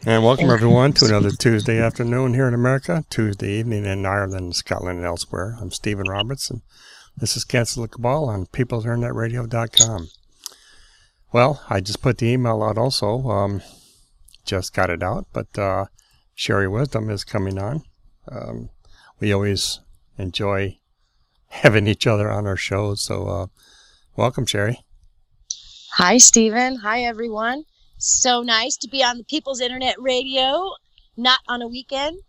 And welcome everyone to another Tuesday afternoon here in America, Tuesday evening in Ireland, Scotland, and elsewhere. I'm Stephen Roberts, and this is Cancel the Cabal on peoplesinternеtradio.com. Well, I just put the email out also, just got it out, but Sherry Wisdom is coming on. We always enjoy having each other on our shows, so welcome, Sherry. Hi, Stephen. Hi, everyone. So nice to be on the People's Internet Radio, not on a weekend.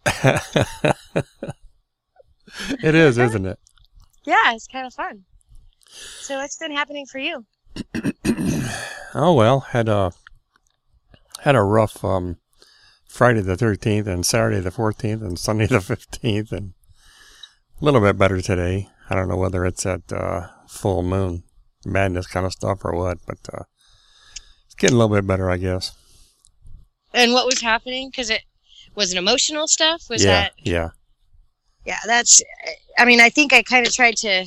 It is, isn't it? Yeah, it's kind of fun. So what's been happening for you? Oh, well, had a rough Friday the 13th and Saturday the 14th and Sunday the 15th, and a little bit better today. I don't know whether it's at full moon madness kind of stuff or what, but it's getting a little bit better, I guess. And what was happening? Because it was emotional stuff? Yeah. Yeah, that's, I mean, I think I kind of tried to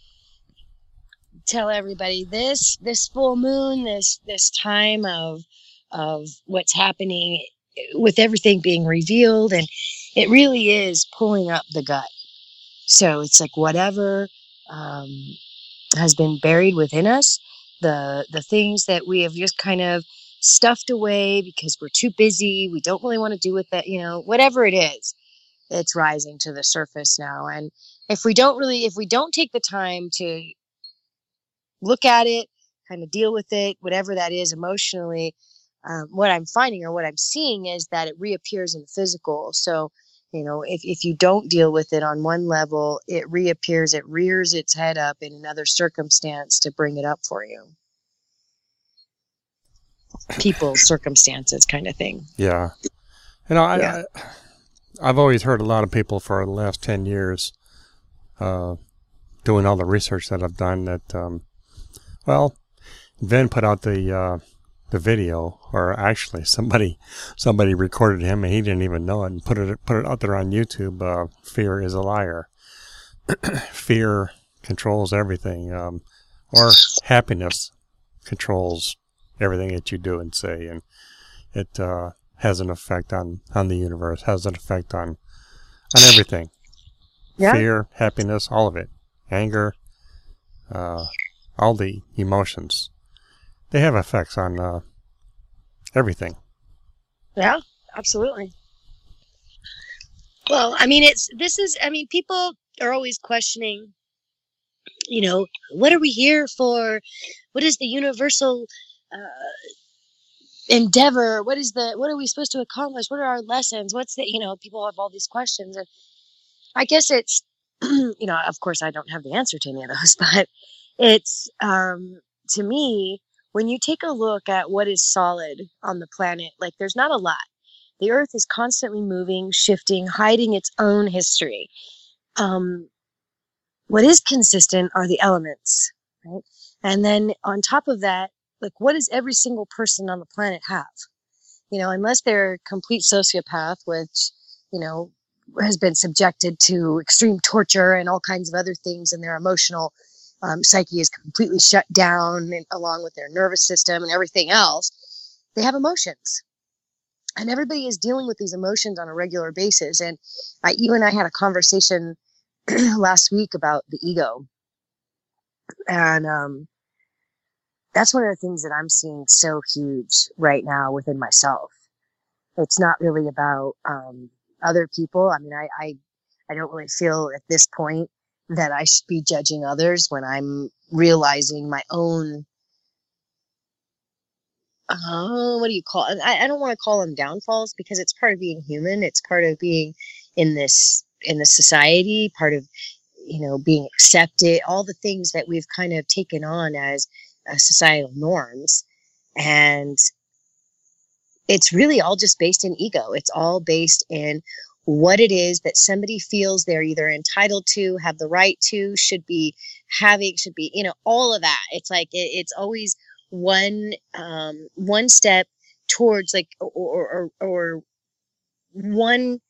tell everybody this full moon, this time of what's happening with everything being revealed, and it really is pulling up the gut. So it's like whatever has been buried within us, the things that we have just kind of stuffed away because we're too busy, we don't really want to do with that, whatever it is, it's rising to the surface now. And if we don't take the time to look at it, kind of deal with it, whatever that is emotionally, what I'm finding or what I'm seeing is that it reappears in the physical. So, if you don't deal with it on one level, it reappears, it rears its head up in another circumstance to bring it up for you. People's circumstances kind of thing. Yeah. I've always heard a lot of people for the last 10 years doing all the research that I've done that, Vin put out the video, or actually somebody recorded him and he didn't even know it and put it out there on YouTube. Fear is a liar. Fear controls everything, or happiness controls everything that you do and say, and it has an effect on the universe, has an effect on everything. Yeah. Fear, happiness, all of it, anger, all the emotions. They have effects on everything. Yeah, absolutely. Well, I mean, people are always questioning, what are we here for? What is the universal endeavor? What are we supposed to accomplish? What are our lessons? People have all these questions. And I guess it's, of course I don't have the answer to any of those, but it's, to me, when you take a look at what is solid on the planet, like there's not a lot. The earth is constantly moving, shifting, hiding its own history. What is consistent are the elements, right? And then on top of that, like what does every single person on the planet have? Unless they're a complete sociopath, which, has been subjected to extreme torture and all kinds of other things, and their emotional psyche is completely shut down, and along with their nervous system and everything else, they have emotions. And everybody is dealing with these emotions on a regular basis. And you and I had a conversation last week about the ego. And that's one of the things that I'm seeing so huge right now within myself. It's not really about other people. I mean, I don't really feel at this point that I should be judging others when I'm realizing my own, what do you call it? I don't want to call them downfalls, because it's part of being human. It's part of being in this society, part of, being accepted, all the things that we've kind of taken on as societal norms. And it's really all just based in ego. It's all based in what it is that somebody feels they're either entitled to, have the right to, should be having, all of that. It's like, it's always one step towards, like, or one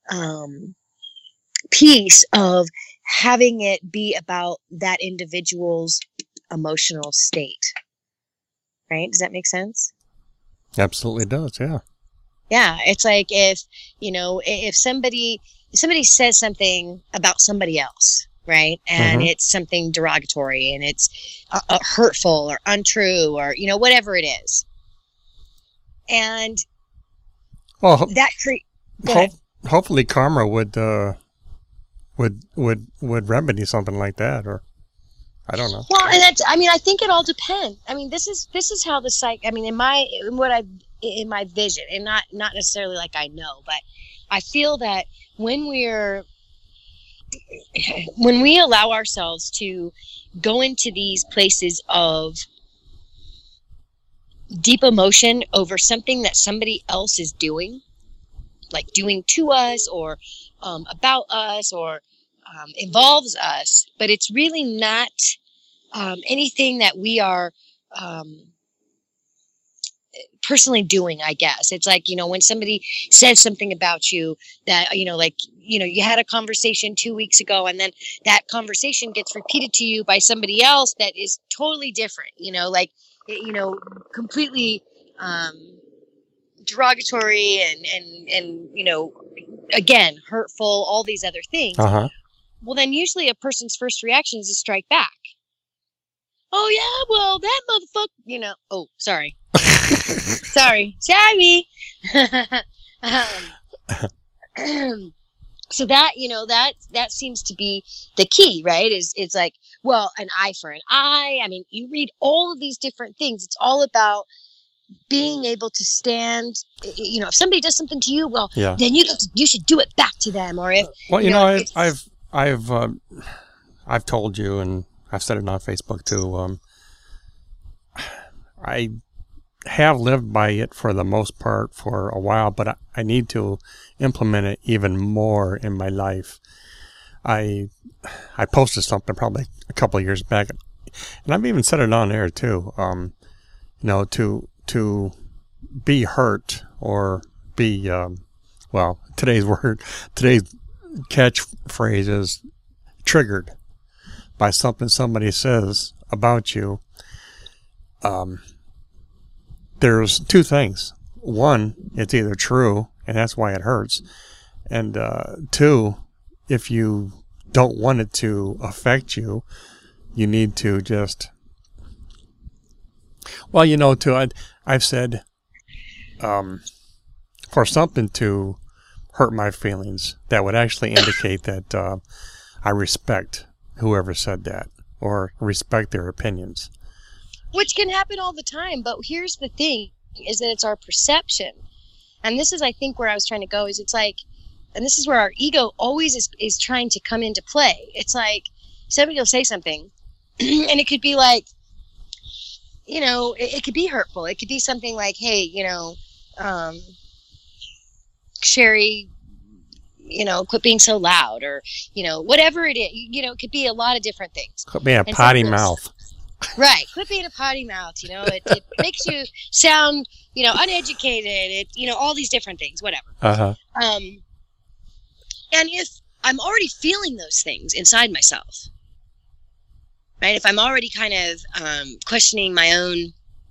piece of having it be about that individual's emotional state. Right? Does that make sense? Absolutely does, yeah. Yeah, it's like if, if somebody says something about somebody else, right? And Mm-hmm. it's something derogatory and it's hurtful or untrue or, whatever it is. And Well, that go ho- ahead. hopefully karma would remedy something like that, or I don't know. Well, and that's, I think it all depends. This is how the psych, in my vision, and not necessarily like I know, but I feel that when we allow ourselves to go into these places of deep emotion over something that somebody else is doing, like doing to us or about us or involves us, but it's really not anything that we are personally doing, I guess. It's like, when somebody says something about you that, you had a conversation 2 weeks ago and then that conversation gets repeated to you by somebody else that is totally different, completely derogatory and, again, hurtful, all these other things. Uh-huh. Well, then usually a person's first reaction is to strike back. Oh, yeah, well, that motherfucker, oh, sorry. Sorry. So that, that seems to be the key, right? It's like, well, an eye for an eye. You read all of these different things. It's all about being able to stand, if somebody does something to you, well, Yeah. then you should do it back to them. Or if, Well, I've told you, and I've said it on Facebook too. I have lived by it for the most part for a while, but I need to implement it even more in my life. I posted something probably a couple of years back, and I've even said it on there too. To be hurt or be today's catchphrase is triggered by something somebody says about you. There's two things. One, it's either true, and that's why it hurts. And two, if you don't want it to affect you, you need to just... Well, I've said for something to hurt my feelings, that would actually indicate that I respect whoever said that or respect their opinions. which can happen all the time. But here's the thing, is that it's our perception. And this is, I think, where I was trying to go, is it's like, and this is where our ego always is trying to come into play. It's like somebody will say something and it could be like, it could be hurtful. It could be something like, hey, Sherry, quit being so loud, or, whatever it is, it could be a lot of different things. Could be a potty mouth. Right. Quit being a potty mouth, it makes you sound, uneducated, all these different things, whatever. Uh-huh. And if I'm already feeling those things inside myself, right? If I'm already kind of questioning my own,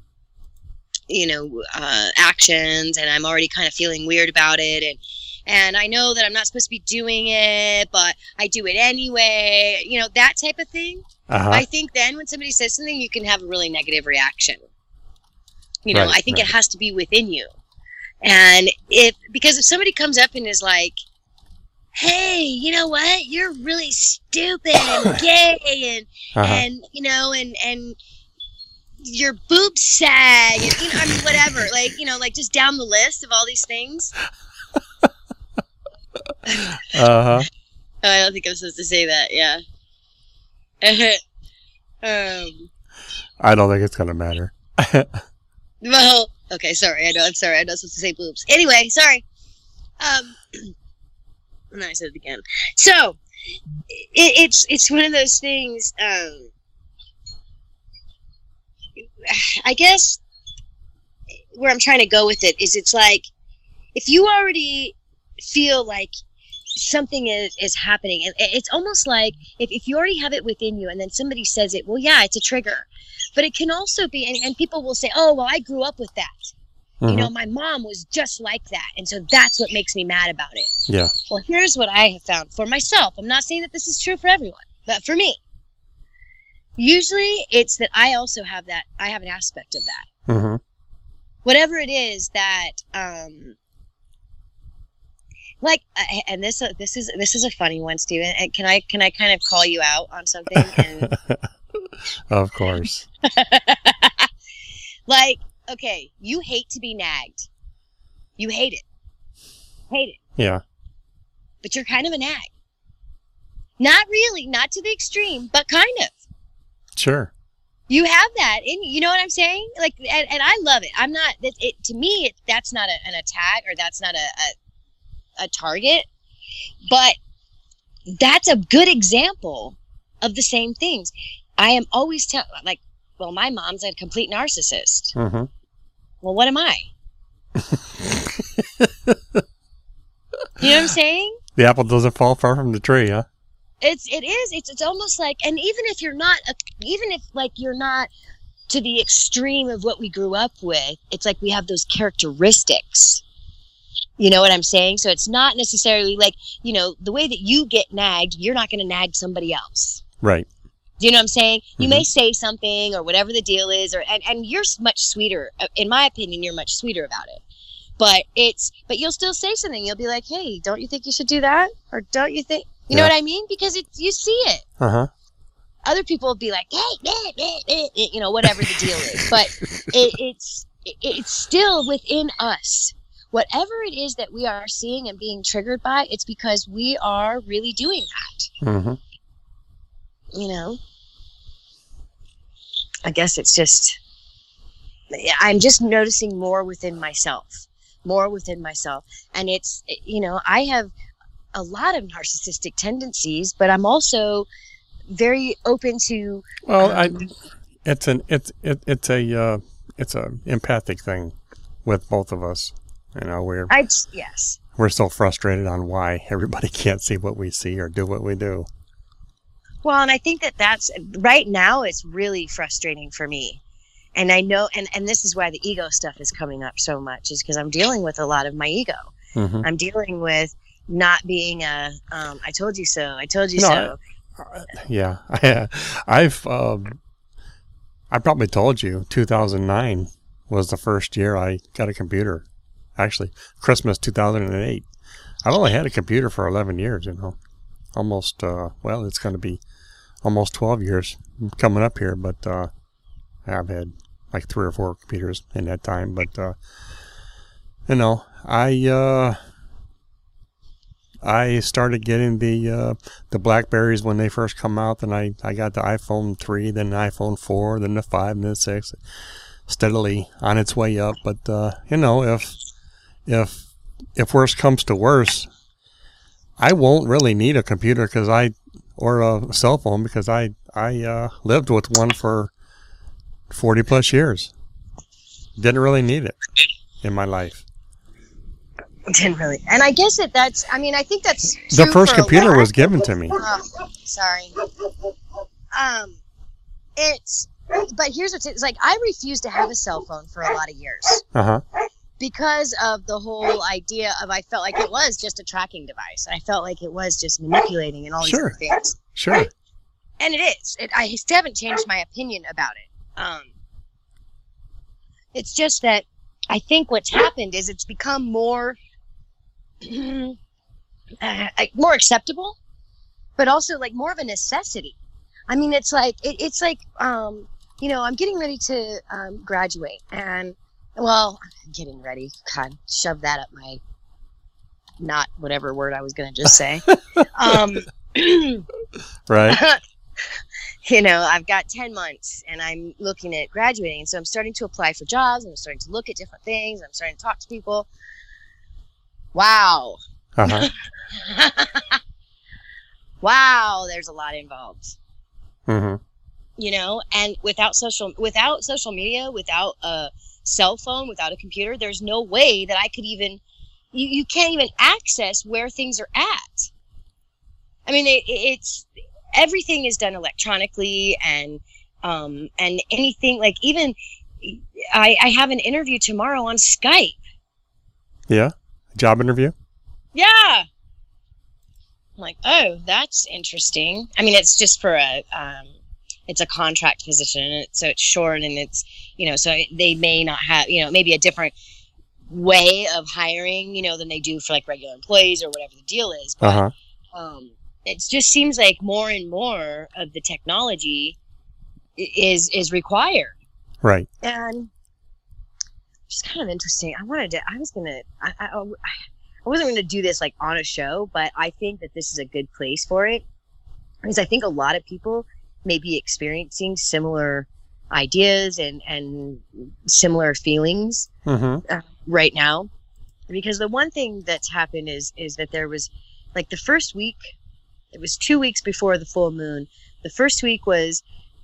actions, and I'm already kind of feeling weird about it, and I know that I'm not supposed to be doing it, but I do it anyway, that type of thing. Uh-huh. I think then when somebody says something, you can have a really negative reaction. Right, I think it has to be within you. And because if somebody comes up and is like, hey, you know what? You're really stupid and gay and your boobs sag and, whatever. Like just down the list of all these things. Uh-huh. Oh, I don't think I'm supposed to say that, yeah. I don't think it's going to matter. Well, okay, sorry. I'm sorry. I'm not supposed to say boobs. Anyway, sorry. And then I said it again. So, it's one of those things, I guess where I'm trying to go with it is, it's like, if you already feel like something is happening, and it's almost like if you already have it within you and then somebody says it, well, yeah, it's a trigger. But it can also be, and people will say, oh, well, I grew up with that. You know, my mom was just like that. And so that's what makes me mad about it. Yeah. Well, here's what I have found for myself. I'm not saying that this is true for everyone, but for me, usually it's that I also have that, I have an aspect of that. Mm-hmm. Whatever it is that, like, and this is a funny one, Stephen. And can I kind of call you out on something? And of course. Like, okay, you hate to be nagged. You hate it. Hate it. Yeah. But you're kind of a nag. Not really, not to the extreme, but kind of. Sure. You have that, and you know what I'm saying? Like, and I love it. I'm not. It to me, that's not an attack, or that's not a target, but that's a good example of the same things. I am always like, well, my mom's a complete narcissist. Mm-hmm. Well, what am I? You know what I'm saying? The apple doesn't fall far from the tree, huh? It's almost like, and even if you're not, even if like you're not to the extreme of what we grew up with, it's like we have those characteristics. You know what I'm saying? So it's not necessarily like, you know, the way that you get nagged, you're not going to nag somebody else. Right. Do you know what I'm saying? You Mm-hmm. may say something or whatever the deal is, or and you're much sweeter. In my opinion, you're much sweeter about it. But you'll still say something. You'll be like, hey, don't you think you should do that? Or don't you think, you know what I mean? Because you see it. Uh-huh. Other people will be like, hey, you know, whatever the deal is. But it's still within us. Whatever it is that we are seeing and being triggered by, it's because we are really doing that. Mm-hmm. You know? I guess it's just, I'm just noticing more within myself. And it's, you know, I have a lot of narcissistic tendencies, but I'm also very open to. Well, it's a empathic thing with both of us. You know, yes. We're so frustrated on why everybody can't see what we see or do what we do. Well, and I think that's right now. It's really frustrating for me. And I know, and this is why the ego stuff is coming up so much, is because I'm dealing with a lot of my ego. Mm-hmm. I'm dealing with not being I told you so. I told you No, so. Yeah. I probably told you 2009 was the first year I got a computer. Actually, Christmas 2008. I've only had a computer for 11 years, you know. Almost, it's going to be almost 12 years coming up here, but I've had like 3 or 4 computers in that time. But, you know, I started getting the Blackberries when they first come out. Then I got the iPhone 3, then the iPhone 4, then the 5, and then the 6. Steadily on its way up. But, you know, if worse comes to worse, I won't really need a computer or a cell phone because I lived with one for 40 plus years. Didn't really need it in my life. Didn't really. And I guess I think that's true. The first computer was given to me. Sorry. But here's it's like, I refused to have a cell phone for a lot of years. Uh-huh. Because of the whole idea of, I felt like it was just a tracking device. I felt like it was just manipulating and all these other things. Sure. And it is. I still haven't changed my opinion about it. It's just that I think what's happened is it's become more more acceptable, but also like more of a necessity. I mean, it's like you know, I'm getting ready to graduate, and well, I'm getting ready. God, shove that up my not whatever word I was going to just say. Right. You know, I've got 10 months and I'm looking at graduating. And so I'm starting to apply for jobs. And I'm starting to look at different things. I'm starting to talk to people. Wow. Uh-huh. Wow. There's a lot involved. Mm-hmm. You know, and without social media, without a cell phone, without a computer, there's no way that I could even, you can't even access where things are at. I mean, it's everything is done electronically, and anything, like, even I have an interview tomorrow on Skype. Yeah, job interview. Yeah. I'm like, oh, that's interesting. I mean, it's just for it's a contract position, so it's short, and it's, so they may not have, maybe a different way of hiring, than they do for like regular employees or whatever the deal is. But it just seems like more and more of the technology is required. Right. And it's kind of interesting. I wasn't going to do this like on a show, but I think that this is a good place for it, because I think a lot of people may be experiencing similar ideas and similar feelings right now. Because the one thing that's happened is that there was like the first week, it was 2 weeks before the full moon. The first week was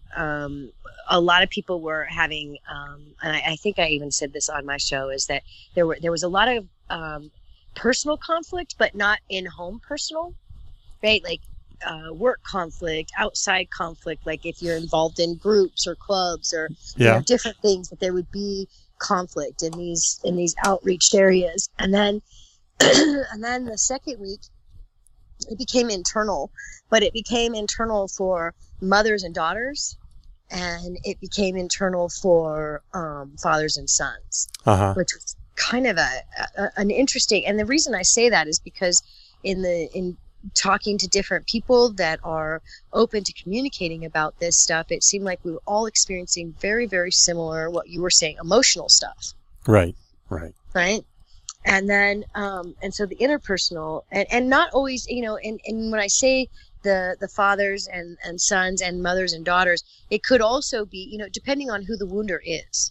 a lot of people were having, and I think I even said this on my show, is that there was a lot of personal conflict, but not in-home personal, right? Like work conflict, outside conflict, like if you're involved in groups or clubs or different things, that there would be conflict in these outreach areas. And then and then the second week it became internal, but it became internal for mothers and daughters, and it became internal for fathers and sons, which was kind of an interesting. And the reason I say that is because in talking to different people that are open to communicating about this stuff, it seemed like we were all experiencing very, very similar, what you were saying, emotional stuff. Right. And then, and so the interpersonal, and not always, and when I say the fathers and sons and mothers and daughters, it could also be, depending on who the wounder is.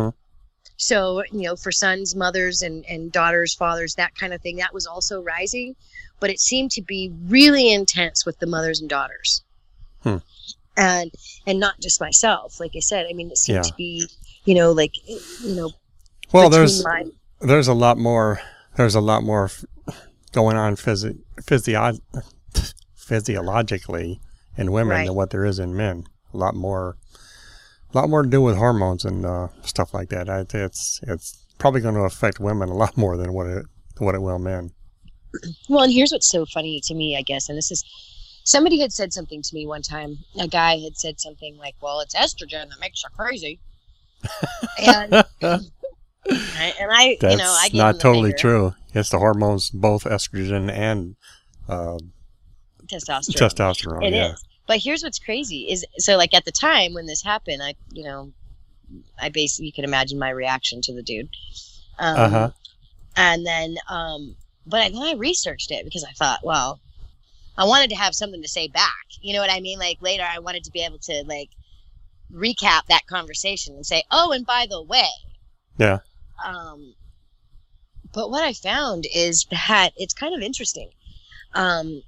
So, for sons, mothers, and daughters, fathers, that kind of thing, that was also rising. But it seemed to be really intense with the mothers and daughters. And not just myself. Like I said, I mean, it seemed to be, well, there's a lot more going on physiologically in women than what there is in men. A lot more to do with hormones and stuff like that. It's probably going to affect women a lot more than what it will men. Well, and here's what's so funny to me, I guess, and this is, somebody had said something to me one time. A guy had said something like, well, it's estrogen that makes you crazy. And I, that's I gave not him the totally finger. true. It's the hormones, both estrogen and testosterone. It is. But here's what's crazy is, so like at the time when this happened, I basically, you can imagine my reaction to the dude. And then, but then I researched it because I thought, well, I wanted to have something to say back. You know what I mean? Like later I wanted to be able to like recap that conversation and say, oh, and by the way. Yeah. But what I found is that it's kind of interesting. An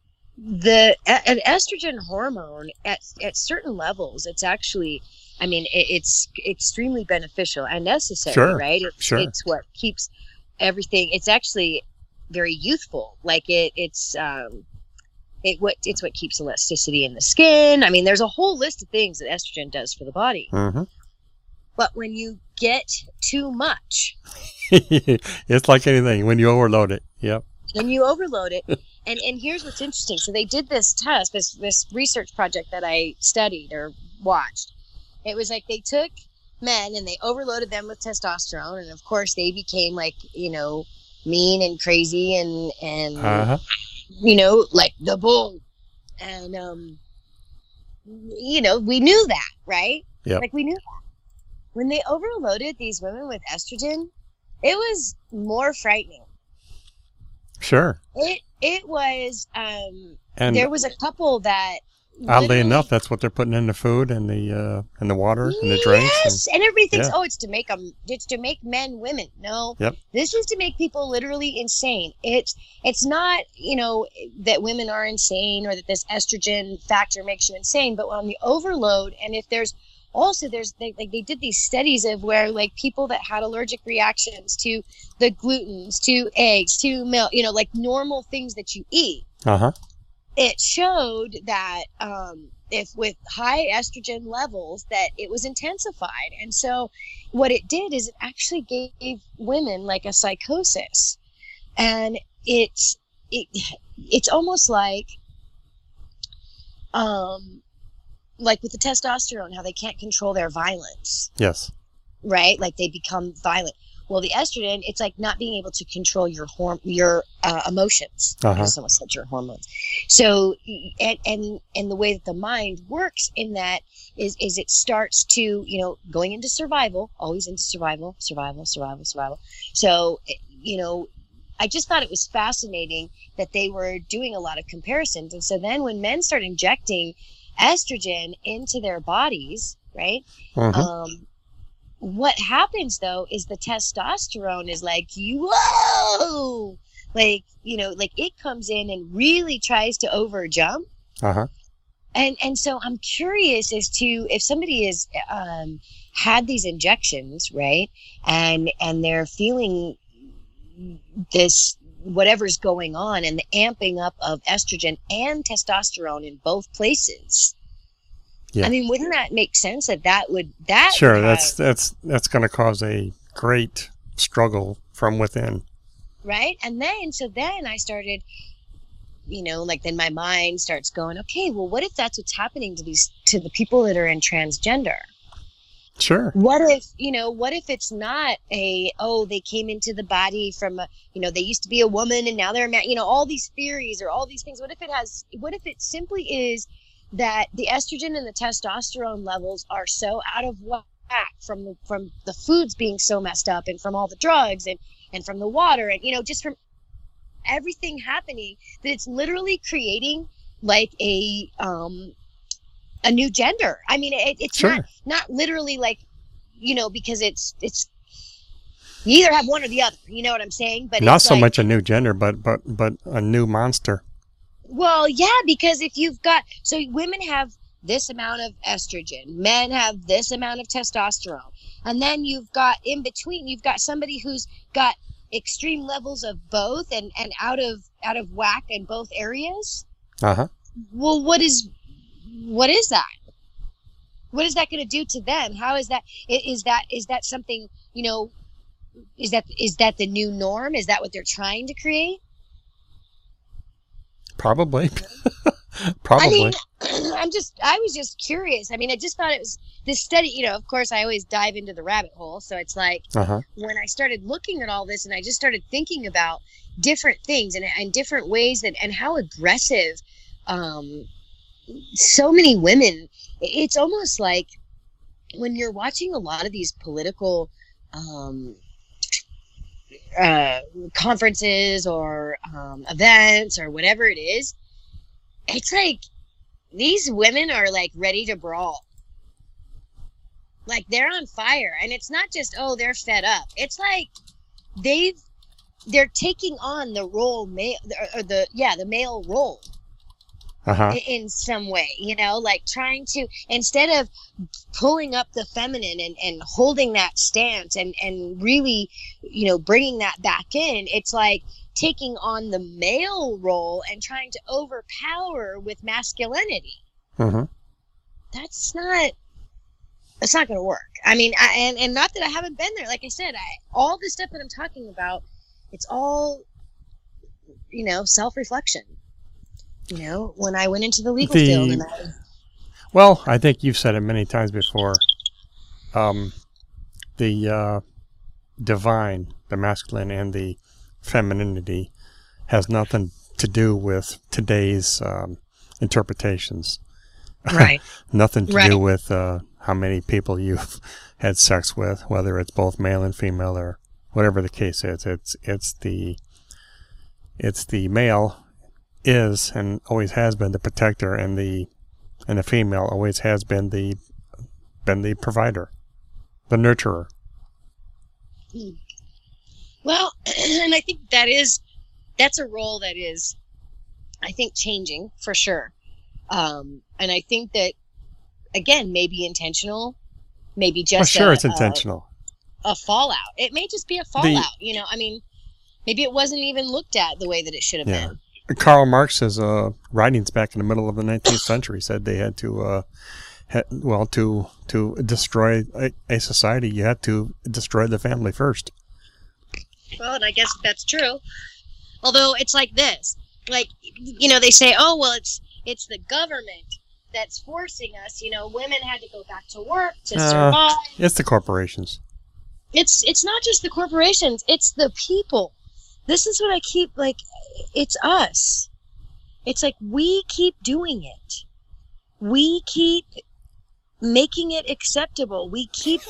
estrogen hormone at certain levels, it's actually, I mean, it's extremely beneficial and necessary, right? It's what keeps everything. It's actually very youthful. Like it's what keeps elasticity in the skin. I mean, there's a whole list of things that estrogen does for the body. But when you get too much, it's like anything. When you overload it, When you overload it, and here's what's interesting. So they did this test, this research project that I studied or watched. It was like they took men and they overloaded them with testosterone, and of course they became like, mean and crazy and like the bull. And we knew that, right? Like we knew that. When they overloaded these women with estrogen, it was more frightening. Sure. It was, and there was a couple that, oddly enough, that's what they're putting in the food and the water and the drinks. Yes, and everything's, it's to make men women. No, this is to make people literally insane. It's not, that women are insane or that this estrogen factor makes you insane, but on the overload, and if there's they did these studies of where like people that had allergic reactions to the glutens, to eggs, to milk, like normal things that you eat. it showed that if with high estrogen levels that it was intensified. And so what it did is it actually gave women like a psychosis. And it's almost like with the testosterone, how they can't control their violence. Yes. Right? Like they become violent. Well, the estrogen, it's like not being able to control your emotions. I just almost said your hormones. So, and the way that the mind works in that is it starts to, going into survival, always into survival. So, I just thought it was fascinating that they were doing a lot of comparisons. And so then when men start injecting estrogen into their bodies, right? What happens though is the testosterone is like, whoa, like, like it comes in and really tries to over jump. And so I'm curious as to if somebody has had these injections, right? And they're feeling this, whatever's going on, and the amping up of estrogen and testosterone in both places. Yeah. I mean, wouldn't that make sense that would Sure, that's going to cause a great struggle from within. Right? And then I started, then my mind starts going, okay, well, what if that's what's happening to the people that are in transgender? Sure. What if it's not they came into the body from they used to be a woman and now they're a man, all these theories or all these things. What if it simply is that the estrogen and the testosterone levels are so out of whack from the foods being so messed up, and from all the drugs and from the water, and just from everything happening, that it's literally creating like a new gender. I mean, it's sure. not literally like, because it's you either have one or the other. You know what I'm saying? But not so much a new gender, but a new monster. Well, yeah, because if you've got, so women have this amount of estrogen, men have this amount of testosterone, and then you've got in between, you've got somebody who's got extreme levels of both and out of whack in both areas. Well, what is that? What is that going to do to them? How is that? Is that something? Is that the new norm? Is that what they're trying to create? Probably. I mean, I was just curious. I mean, I just thought it was this study, of course I always dive into the rabbit hole. So it's like when I started looking at all this and I just started thinking about different things and different ways and how aggressive, so many women, it's almost like when you're watching a lot of these political, conferences or events or whatever it is, it's like these women are like ready to brawl. Like they're on fire, and it's not just they're fed up. It's like they're taking on the role the male role. In some way, like trying to, instead of pulling up the feminine and holding that stance and really, bringing that back in, it's like taking on the male role and trying to overpower with masculinity. That's not going to work. I mean, and not that I haven't been there. Like I said, all the stuff that I'm talking about, it's all, self-reflection. When I went into the legal field. Well, I think you've said it many times before. The divine, the masculine, and the femininity has nothing to do with today's interpretations. Right. Nothing to do with how many people you've had sex with, whether it's both male and female or whatever the case is. It's the male is and always has been the protector, and the female always has been the provider, the nurturer. Well, and I think that's a role that is, I think, changing for sure. And I think that, again, maybe intentional, maybe just it's intentional. A fallout. It may just be a fallout. I mean, maybe it wasn't even looked at the way that it should have been. Karl Marx's writings back in the middle of the 19th century said they had to, to destroy a society, you had to destroy the family first. Well, and I guess that's true. Although it's like this, like, they say, oh, well, it's the government that's forcing us. Women had to go back to work to survive. It's the corporations. It's not just the corporations. It's the people. This is what I keep, like, it's us. It's like we keep doing it. We keep making it acceptable. We keep,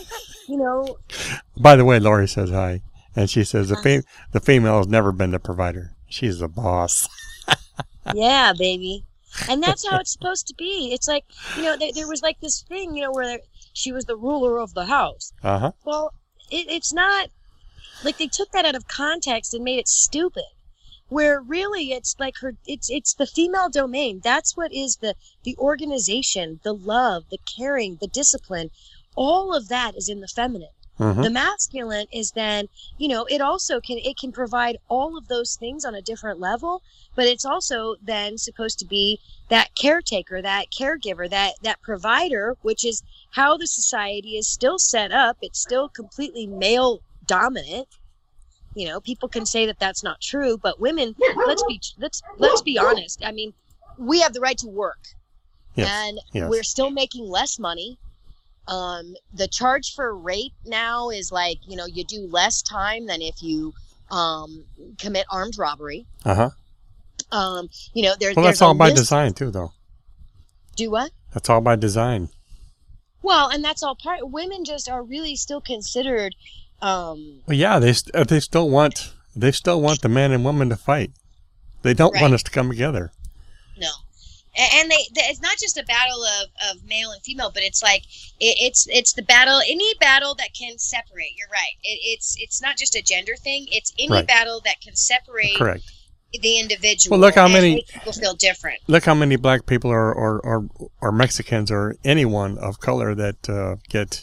By the way, Lori says hi. And she says the female has never been the provider. She's the boss. Yeah, baby. And that's how it's supposed to be. It's like, there was like this thing, where she was the ruler of the house. Uh-huh. Well, it's not, like they took that out of context and made it stupid. Where really it's like it's the female domain. That's what is the organization, the love, the caring, the discipline. All of that is in the feminine. Mm-hmm. The masculine is then, it also can provide all of those things on a different level, but it's also then supposed to be that caretaker, that caregiver, that provider, which is how the society is still set up. It's still completely male dominant. People can say that that's not true, but women, let's be honest. I mean, we have the right to work, and we're still making less money. The charge for rape now is like, you do less time than if you commit armed robbery. Uh-huh. There's that's all by design too, though. Do what? That's all by design. Well, and that's all part. Women just are really still considered. Well, yeah, they still want the man and woman to fight. They don't want us to come together. No. And it's not just a battle of male and female, but it's like it's the battle, any battle that can separate. You're right. It's not just a gender thing. It's any battle that can separate the individual. Well, look how many people feel different. Look how many black people or Mexicans or anyone of color that get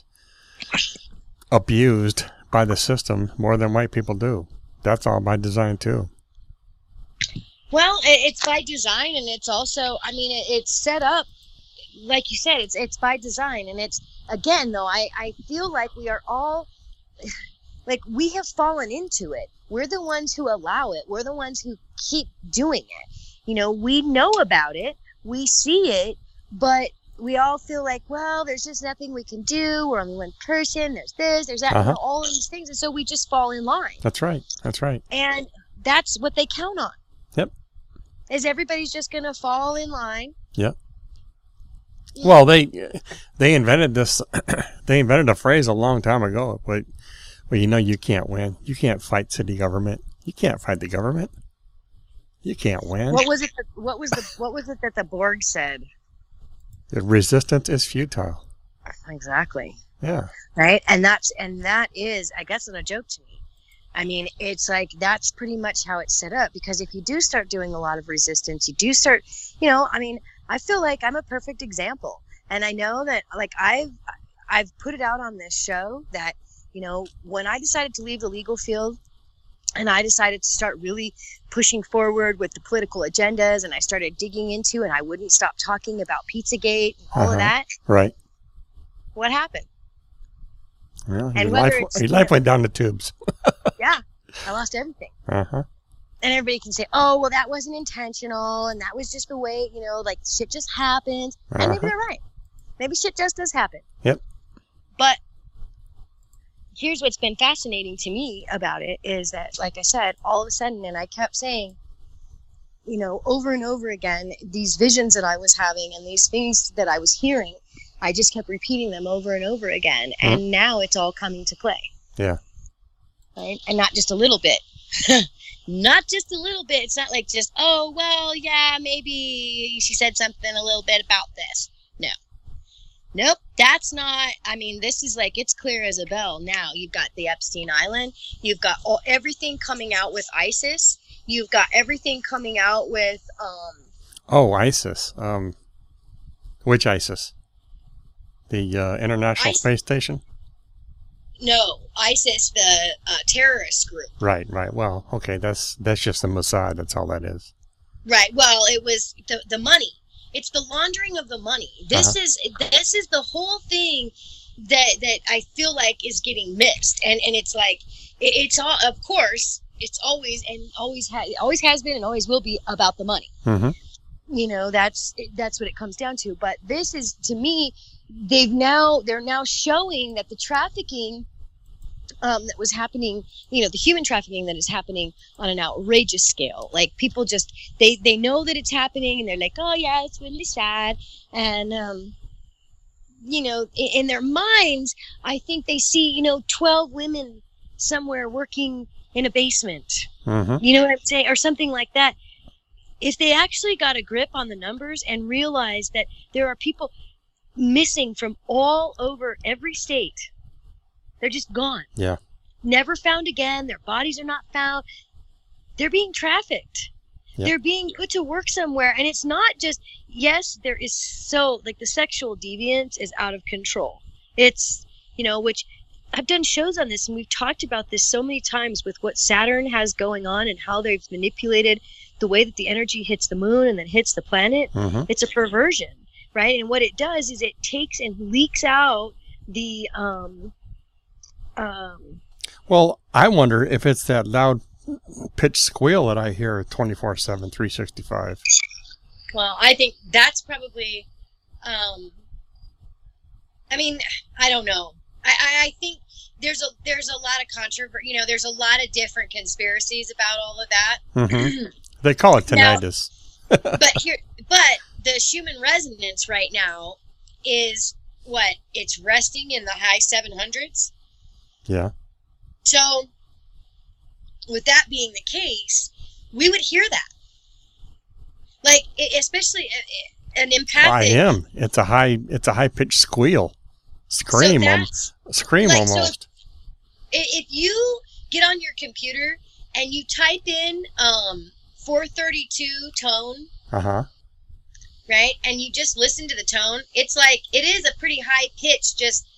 abused by the system more than white people do. That's all by design too. Well, it's by design, and it's also, I mean, it's set up, like you said, it's by design. And it's, again, though, I feel like we are all, like, we have fallen into it. We're the ones who allow it. We're the ones who keep doing it. We know about it. We see it, but we all feel like, well, there's just nothing we can do. We're only one person. There's this, there's that, all of these things. And so we just fall in line. That's right. That's right. And that's what they count on. Yep. Is everybody's just going to fall in line? Yep. Yeah. Well, they invented this. They invented a phrase a long time ago. But you can't win. You can't fight city government. You can't fight the government. You can't win. What was it? What was it that the Borg said? The resistance is futile. Exactly. Yeah. Right, and that is, I guess, not a joke to me. I mean, it's like that's pretty much how it's set up, because if you do start doing a lot of resistance, you do start, I mean, I feel like I'm a perfect example. And I know that, like, I've put it out on this show that, when I decided to leave the legal field and I decided to start really pushing forward with the political agendas, and I started digging into, and I wouldn't stop talking about Pizzagate and all of that. Right. What happened? Well, your life went down the tubes. Yeah, I lost everything. Uh-huh. And everybody can say, oh, well, that wasn't intentional, and that was just the way, like, shit just happens. And maybe they're right. Maybe shit just does happen. Yep. But here's what's been fascinating to me about it is that, like I said, all of a sudden, and I kept saying, over and over again, these visions that I was having and these things that I was hearing, I just kept repeating them over and over again. And now it's all coming to play. Yeah. Right? And not just a little bit. Not just a little bit. It's not like just, oh, well, yeah, maybe she said something a little bit about this. No. Nope, that's not, I mean, this is like, it's clear as a bell now. You've got the Epstein Island. You've got everything coming out with ISIS. You've got everything coming out with, ISIS. Which ISIS? The International Space Station? No, ISIS, the terrorist group. Right. Well, okay, that's just the Mossad. That's all that is. Right. Well, it was the money. It's the laundering of the money. This is the whole thing that I feel like is getting mixed, and it's like it's all, of course, it's always has been and always will be about the money. Mm-hmm. You know, that's what it comes down to. But this is, to me, they're now showing that the trafficking that was happening, you know, the human trafficking that is happening on an outrageous scale. Like, people just, they know that it's happening, and they're like, oh yeah, it's really sad. And, you know, in their minds, I think they see, you know, 12 women somewhere working in a basement. Mm-hmm. You know what I'm saying? Or something like that. If they actually got a grip on the numbers and realized that there are people missing from all over every state, they're just gone. Yeah. Never found again. Their bodies are not found. They're being trafficked. Yep. They're being put to work somewhere. And it's not just, yes, there is so, like, the sexual deviance is out of control. It's, you know, which I've done shows on this, and we've talked about this so many times with what Saturn has going on and how they've manipulated the way that the energy hits the moon and then hits the planet. Mm-hmm. It's a perversion, right? And what it does is it takes and leaks out the, well, I wonder if it's that loud pitch squeal that I hear 24/7, 365. Well, I think that's probably, I mean, I don't know. I think there's a lot of controversy. You know, there's a lot of different conspiracies about all of that. Mm-hmm. They call it tinnitus. But the Schumann resonance right now is what? It's resting in the high 700s. Yeah. So, with that being the case, we would hear that. Like, especially an empathic. By him, it's a high pitched squeal, scream, scream like, almost. So if you get on your computer and you type in 432 tone, right, and you just listen to the tone, it's like, it is a pretty high pitch, just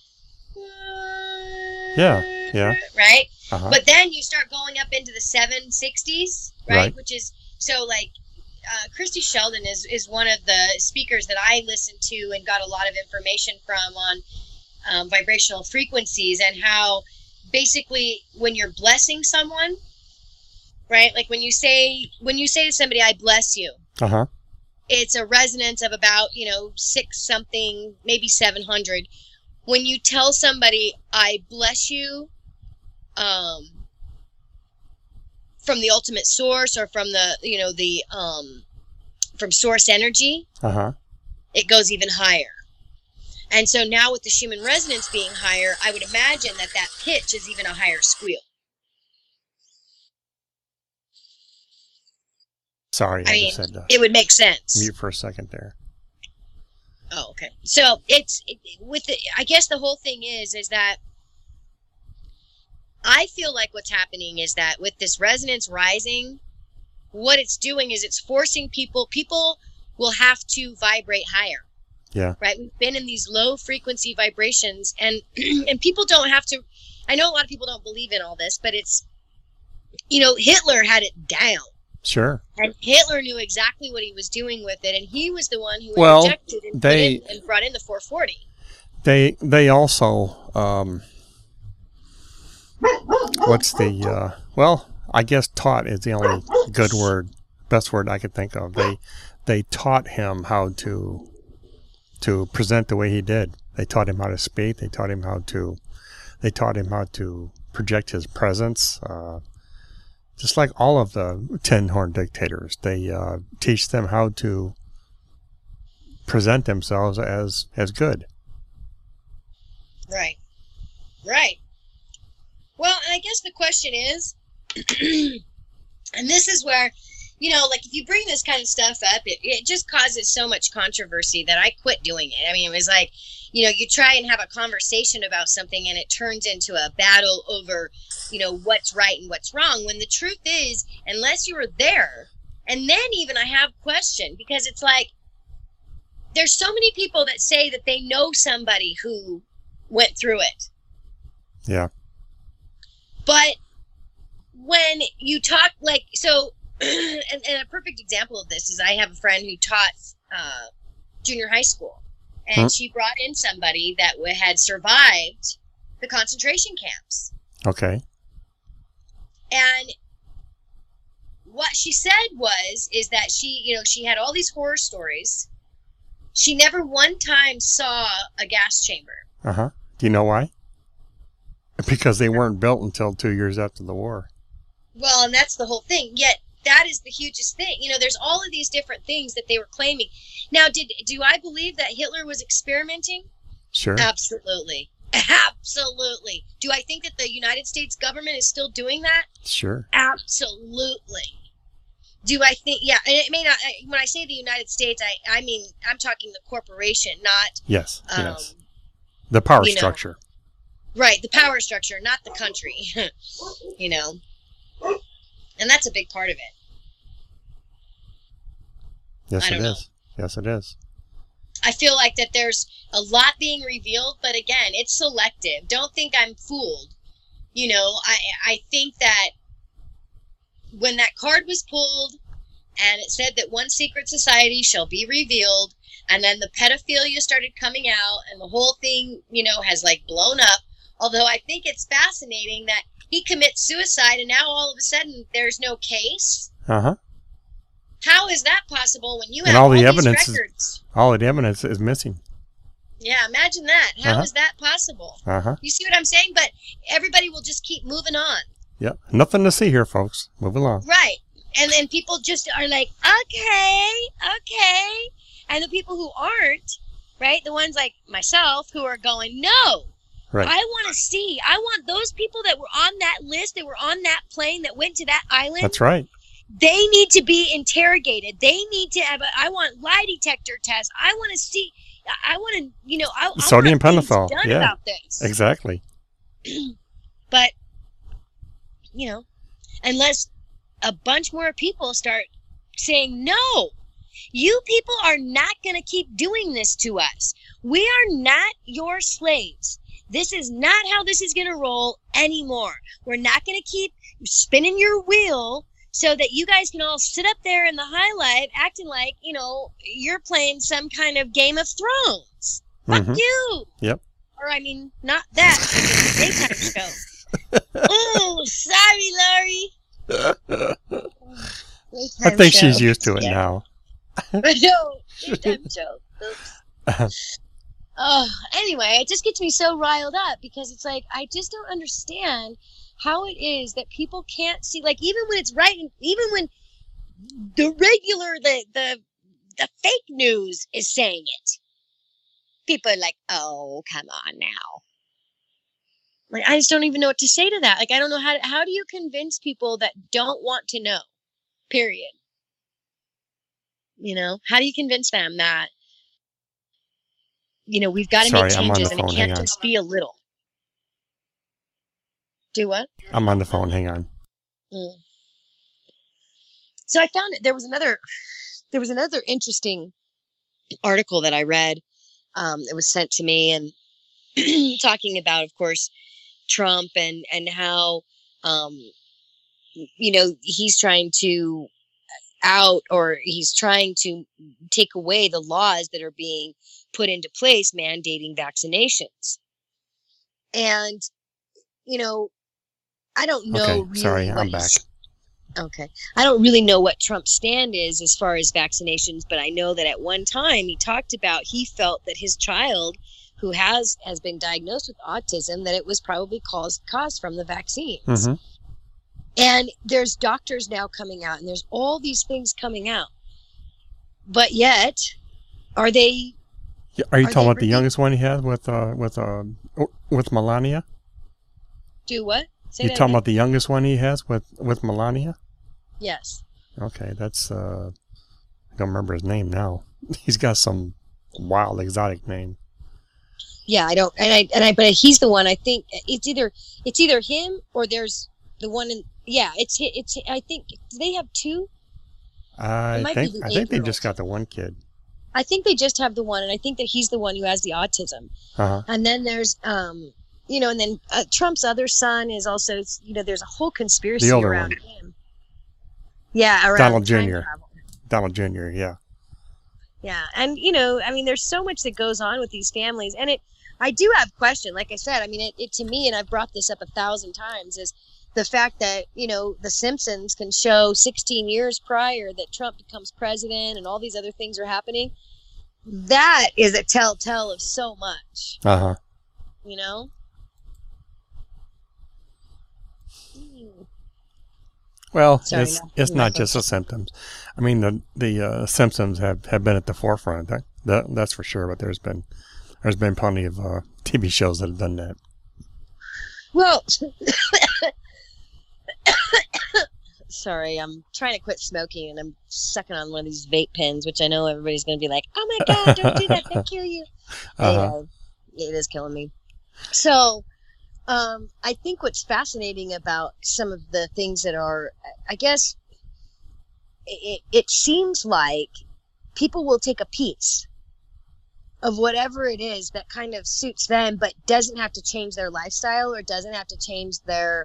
yeah, right. But then you start going up into the 760s, right? Which is, so, like, Christy Sheldon is one of the speakers that I listened to and got a lot of information from on vibrational frequencies, and how basically when you're blessing someone, right? Like when you say to somebody, I bless you. It's a resonance of about, 6 something, maybe 700. When you tell somebody, I bless you, from the ultimate source, or from the, from source energy, it goes even higher. And so now with the Schumann resonance being higher, I would imagine that pitch is even a higher squeal. Sorry, I mean, just had to it would make sense. mute for a second there. Oh, okay. So I guess the whole thing is that I feel like what's happening is that with this resonance rising, what it's doing is it's forcing people will have to vibrate higher. Yeah. Right. We've been in these low frequency vibrations, and people don't have to. I know a lot of people don't believe in all this, but it's, Hitler had it down. Sure. And Hitler knew exactly what he was doing with it, and he was the one who injected and brought in the 440. They also what's the I guess taught is the only best word I could think of. They taught him how to present the way he did. They taught him how to speak. They taught him how to project his presence. Just like all of the tin-horn dictators, they teach them how to present themselves as good. Right. Well, and I guess the question is, and this is where, like, if you bring this kind of stuff up, it just causes so much controversy that I quit doing it. I mean, it was like, you try and have a conversation about something and it turns into a battle over, what's right and what's wrong. When the truth is, unless you were there, and then even I have question, because it's like, there's so many people that say that they know somebody who went through it. Yeah. But when you talk, like, so and a perfect example of this is I have a friend who taught junior high school, and she brought in somebody that had survived the concentration camps. Okay. And what she said is that she had all these horror stories. She never one time saw a gas chamber. Uh-huh. Do you know why? Because they weren't built until 2 years after the war. Well, and that's the whole thing. Yet that is the hugest thing. There's all of these different things that they were claiming. Now, do I believe that Hitler was experimenting? Sure. Absolutely. Absolutely. Do I think that the United States government is still doing that? Sure. Absolutely. Do I think, yeah, and it may not, when I say the United States, I mean, I'm talking the corporation, not... Yes, yes. The power structure. Right, the power structure, not the country, And that's a big part of it. Yes, it is. Yes, it is. I feel like that there's a lot being revealed, but again, it's selective. Don't think I'm fooled. I think that when that card was pulled and it said that one secret society shall be revealed, and then the pedophilia started coming out and the whole thing, has like blown up. Although I think it's fascinating that he commits suicide and now all of a sudden there's no case. Uh-huh. How is that possible when you and have all the these evidence records? All the evidence is missing. Yeah, imagine that. How is that possible? Uh-huh. You see what I'm saying? But everybody will just keep moving on. Yep. Nothing to see here, folks. Move along. Right. And then people just are like, okay. And the people who aren't, right, the ones like myself who are going, no. Right. I want to see. I want those people that were on that list, that were on that plane, that went to that island. That's right. They need to be interrogated. They need to have I want lie detector tests. I want to see. I want to, sodium I want pentothal. done Yeah. about this. Exactly. But, unless a bunch more people start saying, no, you people are not going to keep doing this to us. We are not your slaves. This is not how this is going to roll anymore. We're not going to keep spinning your wheel so that you guys can all sit up there in the high life acting like, you're playing some kind of Game of Thrones. Fuck you. Yep. Or, I mean, not that. It's a daytime show. Oh, sorry, Laurie. I think she's used to it now. No, daytime show. Oops. Anyway, it just gets me so riled up because it's like, I just don't understand how it is that people can't see, like, even when it's right, and even when the regular, the fake news is saying it, people are like, oh, come on now. Like, I just don't even know what to say to that. Like, I don't know how do you convince people that don't want to know, period? How do you convince them that, we've got to make changes and it can't just be a little. Do what? I'm on the phone. Hang on. So I found there was another interesting article that I read. It was sent to me and talking about, of course, Trump and how, he's trying to he's trying to take away the laws that are being put into place mandating vaccinations. And, I don't know. Okay, really sorry, I'm back. Okay. I don't really know what Trump's stand is as far as vaccinations, but I know that at one time he talked about, he felt that his child who has been diagnosed with autism, that it was probably caused from the vaccines. Mm-hmm. And there's doctors now coming out and there's all these things coming out. But yet, are they... Are you talking about the youngest one he had with Melania? Do what? You're talking about the youngest one he has with Melania? Yes. Okay, that's I don't remember his name now. He's got some wild exotic name. Yeah, I don't, but he's the one. I think it's either him or there's the one in. Yeah, it's. I think, do they have two? I think they just got the one kid. I think they just have the one, and I think that he's the one who has the autism. Uh-huh. And then there's and then Trump's other son is also, there's a whole conspiracy around him. Yeah, around Donald time Jr. travel. Donald Jr. Yeah. Yeah, and I mean, there's so much that goes on with these families, and I do have question. Like I said, I mean, it to me, and I've brought this up 1,000 times, is the fact that The Simpsons can show 16 years prior that Trump becomes president, and all these other things are happening. That is a telltale of so much. Uh-huh. You know. Well, Sorry, it's not just the symptoms. I mean, the Simpsons have been at the forefront. That's for sure. But there's been plenty of TV shows that have done that. Well, sorry, I'm trying to quit smoking, and I'm sucking on one of these vape pens, which I know everybody's going to be like, "Oh my God, don't do that! They'll kill you." Uh-huh. It is killing me. So. I think what's fascinating about some of the things that are, I guess, it seems like people will take a piece of whatever it is that kind of suits them, but doesn't have to change their lifestyle or doesn't have to change their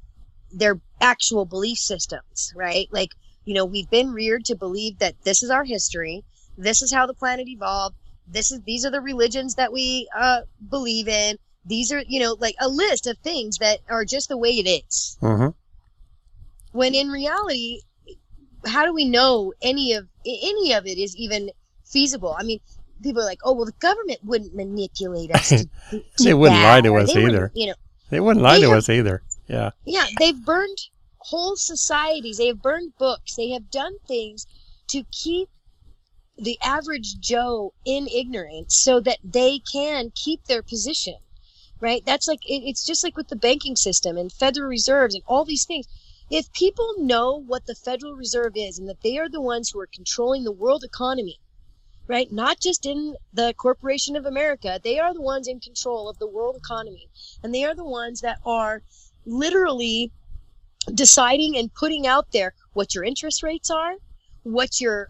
actual belief systems, right? Like, we've been reared to believe that this is our history. This is how the planet evolved. These are the religions that we believe in. These are, like a list of things that are just the way it is. Mm-hmm. When in reality, how do we know any of it is even feasible? I mean, people are like, "Oh, well, the government wouldn't manipulate us." They wouldn't lie to us either. They wouldn't lie to us either. Yeah. Yeah, they've burned whole societies. They have burned books. They have done things to keep the average Joe in ignorance so that they can keep their position. Right? That's like, it's just like with the banking system and Federal Reserves and all these things. If people know what the Federal Reserve is and that they are the ones who are controlling the world economy, right? Not just in the Corporation of America, they are the ones in control of the world economy. And they are the ones that are literally deciding and putting out there what your interest rates are, what your,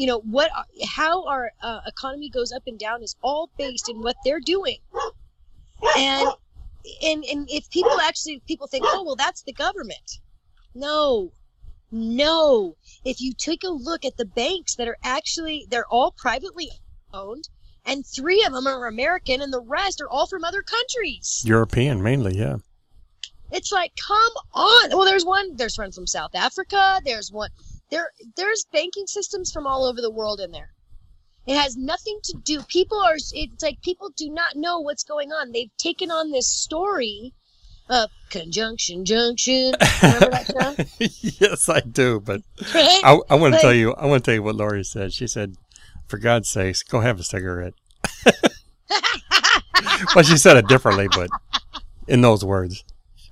how our economy goes up and down is all based in what they're doing. And if people think, "Oh, well, that's the government." No. If you take a look at the banks that are they're all privately owned, and 3 of them are American, and the rest are all from other countries. European, mainly, yeah. It's like, come on. Well, there's one from South Africa. There's banking systems from all over the world in there. It has nothing to do. It's like people do not know what's going on. They've taken on this story of conjunction junction. Remember that show? Yes, I do. But right? I want to tell you what Lori said. She said, "For God's sakes, go have a cigarette." Well, she said it differently, but in those words.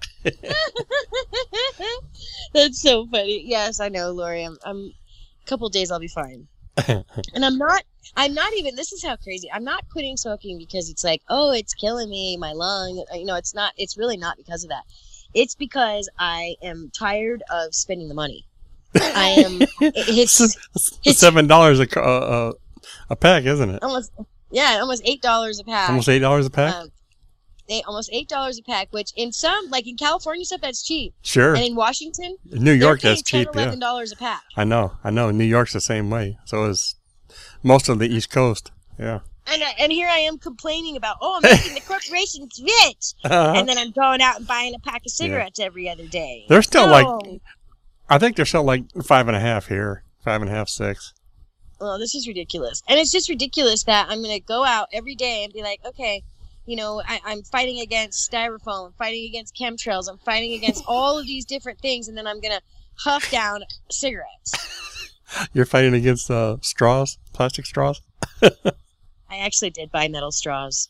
That's so funny. Yes, I know, Lori. I'm a couple days I'll be fine. And I'm not even, this is how crazy, I'm not quitting smoking because it's like, oh, it's killing me, my lung. It's really not because of that. It's because I am tired of spending the money. It's $7 a pack, isn't it? almost $8 a pack. Almost $8 a pack? Almost $8 a pack, which in some, like in California stuff, that's cheap. Sure. And in Washington, New York, that's cheap, $10, $11 a pack. I know. New York's the same way. So is most of the East Coast. Yeah. And here I am complaining about, I'm making the corporations rich. And then I'm going out and buying a pack of cigarettes every other day. They're still I think they're still like 5.5 here. 5.5, 6. Well, this is ridiculous. And it's just ridiculous that I'm going to go out every day and be like, okay, I'm fighting against styrofoam, I'm fighting against chemtrails, I'm fighting against all of these different things, and then I'm going to huff down cigarettes. You're fighting against straws, plastic straws? I actually did buy metal straws.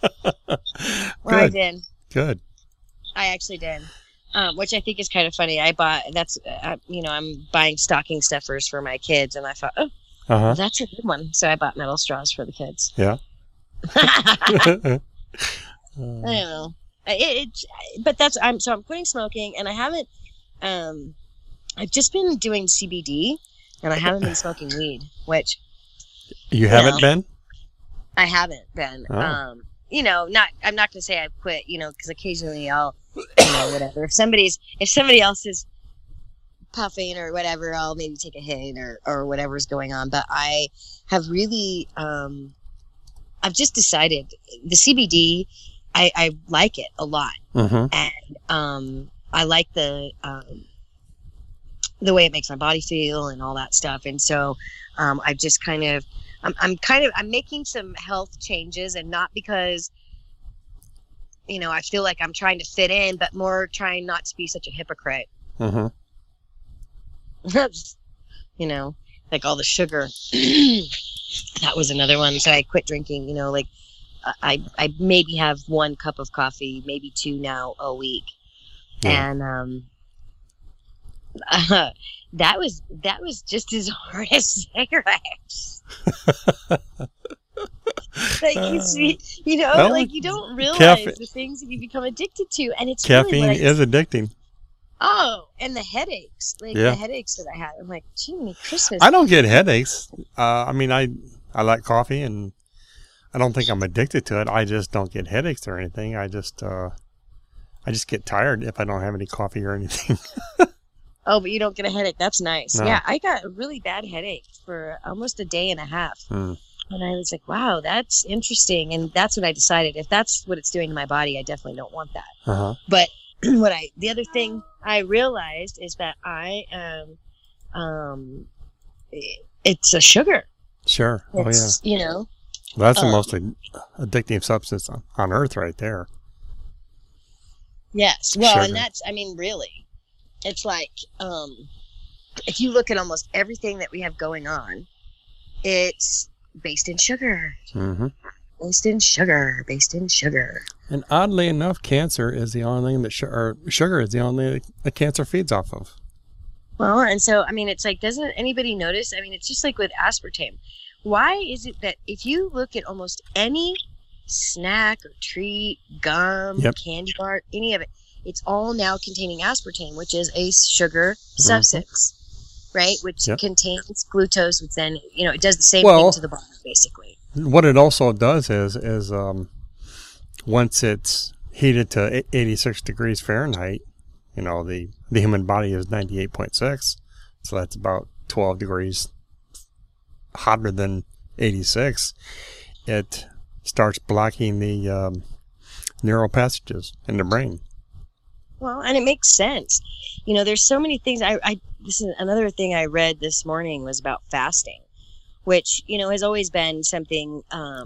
I did. Good. I actually did. Which I think is kind of funny. I'm buying stocking stuffers for my kids, and I thought, well, that's a good one. So I bought metal straws for the kids. Yeah. I don't know. But I'm quitting smoking, and I haven't. I've just been doing CBD, and I haven't been smoking weed. Which you haven't been? I haven't been. Oh. I'm not going to say I've quit. Because occasionally I'll, whatever. If somebody else is puffing or whatever, I'll maybe take a hit or whatever's going on. But I have really, I've just decided the CBD, I like it a lot. Mm-hmm. And I like the way it makes my body feel and all that stuff. And so I've just kind of, I'm making some health changes, and not because, you know, I feel like I'm trying to fit in, but more trying not to be such a hypocrite. Mm-hmm. You know, like all the sugar. That was another one. So I quit drinking, you know, like I maybe have 1 cup of coffee, maybe 2 now a week. Yeah. And that was just as hard as cigarettes. Like, you see, you know, well, like you don't realize the things that you become addicted to, and it's caffeine really is addicting. Oh, and the headaches, like Yeah. the headaches that I had. I'm like, gee, Christmas. I don't get headaches. I mean, I like coffee, and I don't think I'm addicted to it. I just don't get headaches or anything. I just get tired if I don't have any coffee or anything. Oh, but you don't get a headache. That's nice. No. Yeah, I got a really bad headache for almost a day and a half. Mm. And I was like, wow, that's interesting. And that's when I decided, if that's what it's doing to my body, I definitely don't want that. Uh-huh. But the other thing I realized is that I am, it's a sugar. Sure. It's, you know. That's the most addictive substance on earth right there. Yes. Well, Sugar. and that's, I mean, really, it's like, if you look at almost everything that we have going on, it's based in sugar. Mm-hmm. Based in sugar. Based in sugar. And oddly enough, cancer is the only thing that sugar is the only thing that cancer feeds off of. Well, and so, I mean, it's like, doesn't anybody notice? I mean, it's just like with aspartame. Why is it that if you look at almost any snack or treat, gum, Yep. candy bar, any of it, it's all now containing aspartame, which is a sugar substance, right? Which Yep. contains glucose, which then, you know, it does the same Well, thing to the body, basically. What it also does is once it's heated to 86 degrees Fahrenheit, you know, the human body is 98.6, so that's about 12 degrees hotter than 86. It starts blocking the neural passages in the brain. Well, and it makes sense. You know, there's so many things. This is another thing I read this morning was about fasting, which, you know, has always been something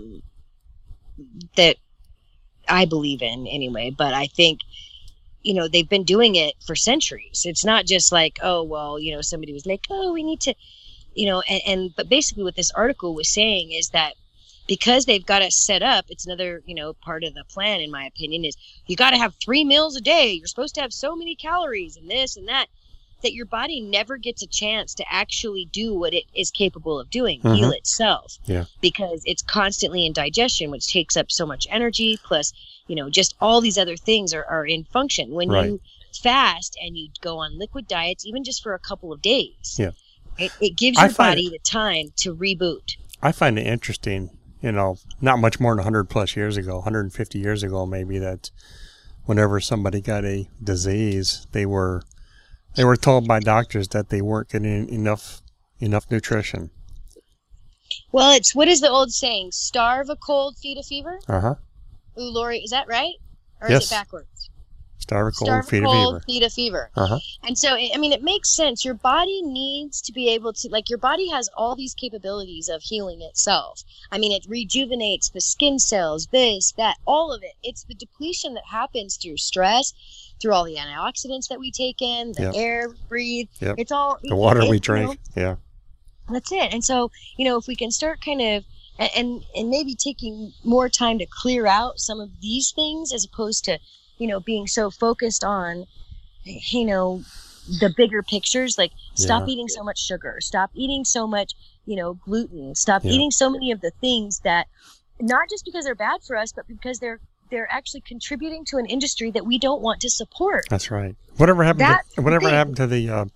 that I believe in anyway. But I think, you know, they've been doing it for centuries. It's not just like, oh, well, you know, somebody was like, oh, we need to, you know, but basically what this article was saying is that because they've got us set up, it's another, you know, part of the plan, in my opinion, is you got to have 3 meals a day. You're supposed to have so many calories and this and that your body never gets a chance to actually do what it is capable of doing, heal itself. Yeah. Because it's constantly in digestion, which takes up so much energy. Plus, you know, just all these other things are in function. When Right. you fast and you go on liquid diets, even just for a couple of days, Yeah. it gives your body the time to reboot. I find it interesting, you know, not much more than 100 plus years ago, 150 years ago maybe, that whenever somebody got a disease, they were told by doctors that they weren't getting enough nutrition. Well, it's, what is the old saying? Starve a cold, feed a fever? Uh-huh. Ooh, Lori, is that right? Or Yes. is it backwards? Starve a cold, Starve feed a a cold, fever. feed a fever. Uh-huh. And so, I mean, it makes sense. Your body needs to be able to, like, your body has all these capabilities of healing itself. I mean, it rejuvenates the skin cells, this, that, all of it. It's the depletion that happens through stress, through all the antioxidants that we take in, the Yep. air we breathe. Yep. It's all The water we you drink. know, Yeah. that's it. And so, you know, if we can start kind of, and maybe taking more time to clear out some of these things, as opposed to, you know, being so focused on, you know, the bigger pictures, like stop eating so much sugar, stop eating so much, you know, gluten, stop eating so many of the things that, not just because they're bad for us, but because they're actually contributing to an industry that we don't want to support. That's right. Whatever happened That's to, the thing. happened to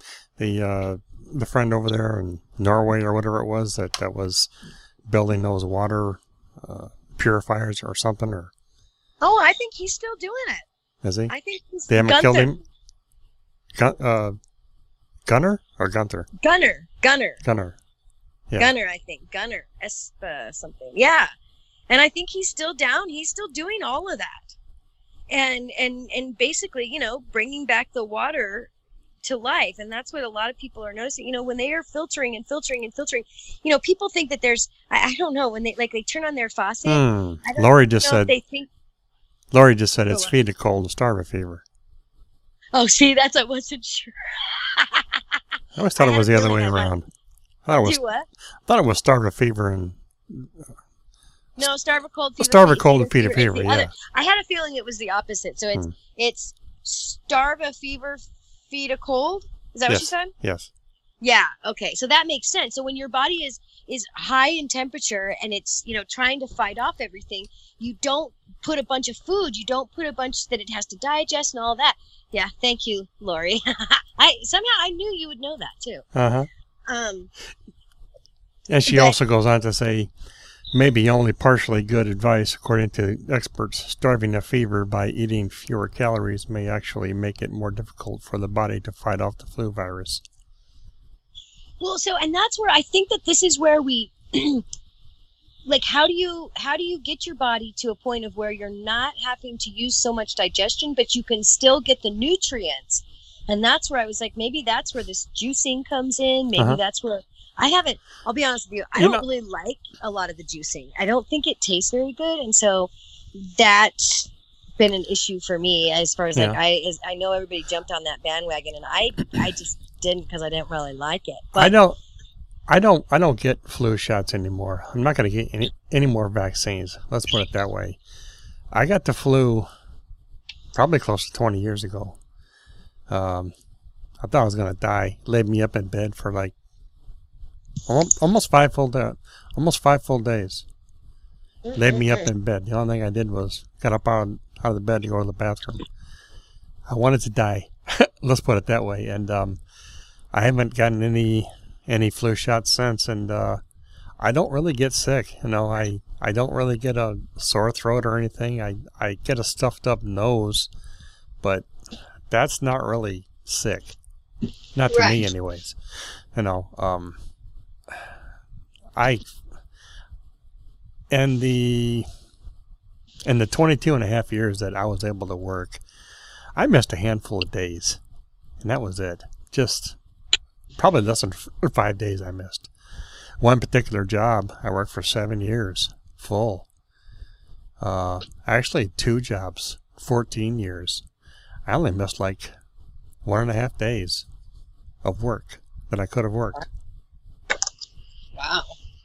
the friend over there in Norway or whatever it was that was building those water purifiers or something? Or Oh, I think he's still doing it. is he? I think he's They haven't killed Gunther. him. Gunner or Gunther? Gunner. Yeah. Gunner, I think. Gunner. Something. Yeah. And I think he's still down. He's still doing all of that. And basically, you know, bringing back the water to life. And that's what a lot of people are noticing. You know, when they are filtering, you know, people think that there's, I don't know, when they turn on their faucet. Lori just said it's what? feed a cold and starve a fever. Oh, see, I wasn't sure. I always thought it was the other way around. I Do what? thought it was starve a fever and No, starve a cold, starve a cold and feed a fever. Yeah. I had a feeling it was the opposite. So it's starve a fever, feed a cold. Is that what you said? Yes. Yeah. Okay. So that makes sense. So when your body is high in temperature and it's, you know, trying to fight off everything, you don't put a bunch of food. You don't put a bunch that it has to digest and all that. Yeah. Thank you, Lori. I knew you would know that too. And she also goes on to say, maybe only partially good advice, according to experts. Starving a fever by eating fewer calories may actually make it more difficult for the body to fight off the flu virus. Well, and that's where I think that this is where we, like, how do you get your body to a point of where you're not having to use so much digestion, but you can still get the nutrients? And that's where I was like, maybe that's where this juicing comes in. Maybe that's where I'll be honest with you, I don't really like a lot of the juicing. I don't think it tastes very good. And so that's been an issue for me as far as like, I know everybody jumped on that bandwagon and I just didn't because I didn't really like it. But I don't get flu shots anymore. I'm not going to get any more vaccines. Let's put it that way. I got the flu probably close to 20 years ago. I thought I was going to die. Laid me up in bed for like almost 5 full days. Laid me up in bed. The only thing I did was got up out of the bed to go to the bathroom. I wanted to die. Let's put it that way. And I haven't gotten any flu shots since. And I don't really get sick. You know, I don't really get a sore throat or anything. I get a stuffed up nose, but that's not really sick. Not to me anyways. You know, in the 22 and a half years that I was able to work, I missed a handful of days, and that was it. Just probably less than 5 days I missed. One particular job, I worked for 7 years, full. Actually, 2 jobs, 14 years. I only missed like 1.5 days of work that I could have worked. Wow.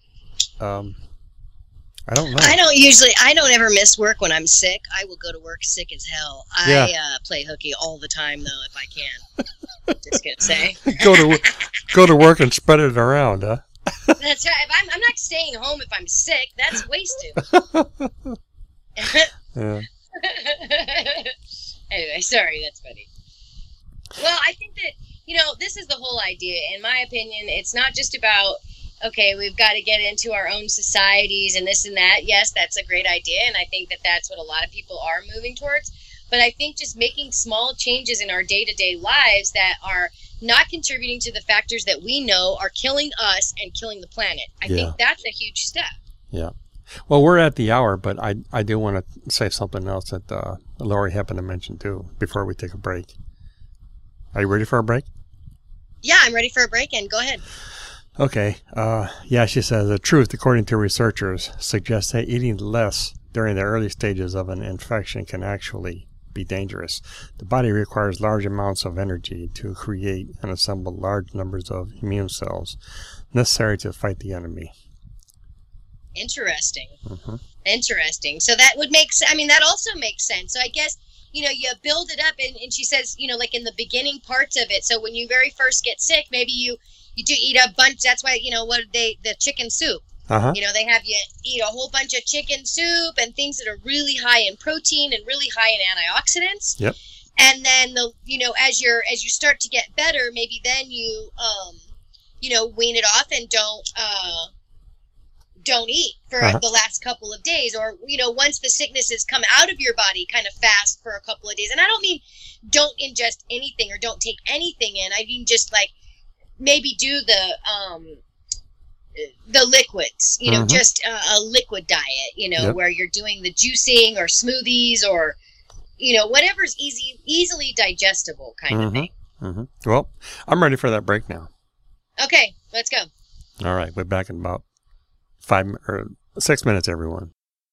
I don't know. I don't ever miss work when I'm sick. I will go to work sick as hell. I play hooky all the time though, if I can. Just gonna say. Go to work and spread it around, huh? That's right. I'm not staying home if I'm sick. That's wasted. Yeah. Anyway, sorry, that's funny. Well, I think that, you know, this is the whole idea. In my opinion, it's not just about, okay, we've got to get into our own societies and this and that. Yes, that's a great idea, and I think that that's what a lot of people are moving towards. But I think just making small changes in our day-to-day lives that are not contributing to the factors that we know are killing us and killing the planet. I think that's a huge step. Yeah. Well, we're at the hour, but I do want to say something else that Lori happened to mention, too, before we take a break. Are you ready for a break? Yeah, I'm ready for a break, and go ahead. Okay. She says, the truth, according to researchers, suggests that eating less during the early stages of an infection can actually be dangerous. The body requires large amounts of energy to create and assemble large numbers of immune cells necessary to fight the enemy. Interesting. Mm-hmm. Interesting. So that would make sense. I mean, that also makes sense. So I guess, you know, you build it up, and she says, you know, like in the beginning parts of it. So when you very first get sick, maybe you do eat a bunch. That's why, you know, the chicken soup. Uh-huh. You know, they have you eat a whole bunch of chicken soup and things that are really high in protein and really high in antioxidants. Yep. And then as you start to get better, maybe then you wean it off and don't eat for the last couple of days, or, you know, once the sickness has come out of your body, kind of fast for a couple of days. And I don't mean don't ingest anything or don't take anything in. I mean just like maybe do the liquids, just a liquid diet, Yep. where you're doing the juicing or smoothies or, whatever's easily digestible kind of thing. Well, I'm ready for that break now. Okay, let's go. All right, we're back in about 6 minutes, everyone.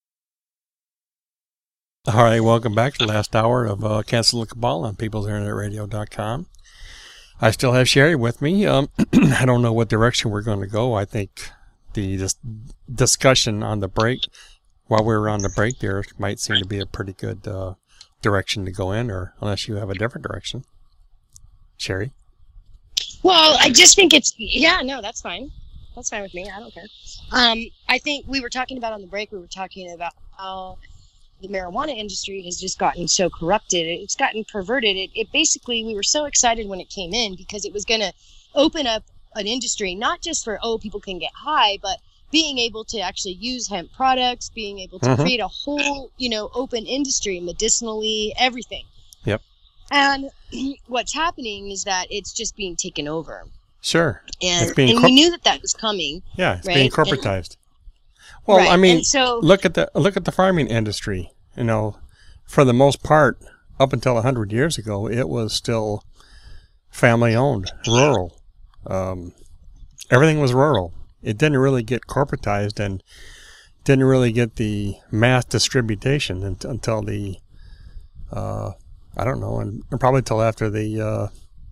All right, welcome back to the last hour of Cancel the Cabal on peoplesinternetradio.com. I still have Sherry with me. I don't know what direction we're going to go. I think the discussion on the break, while we were on the break there, might seem to be a pretty good direction to go in, or unless you have a different direction. Sherry? Well, I just think that's fine. That's fine with me. I don't care. I think we were talking about on the break, how the marijuana industry has just gotten so corrupted. It's gotten perverted. It basically, we were so excited when it came in because it was going to open up an industry, not just for, people can get high, but being able to actually use hemp products, being able to create a whole, open industry, medicinally, everything. Yep. And what's happening is that it's just being taken over. Sure. And we knew that was coming. Yeah, it's right? being corporatized. Well, right. I mean, so, look at the farming industry. For the most part, up until 100 years ago, it was still family-owned, rural. Everything was rural. It didn't really get corporatized and didn't really get the mass distribution until the, I don't know, and probably until after the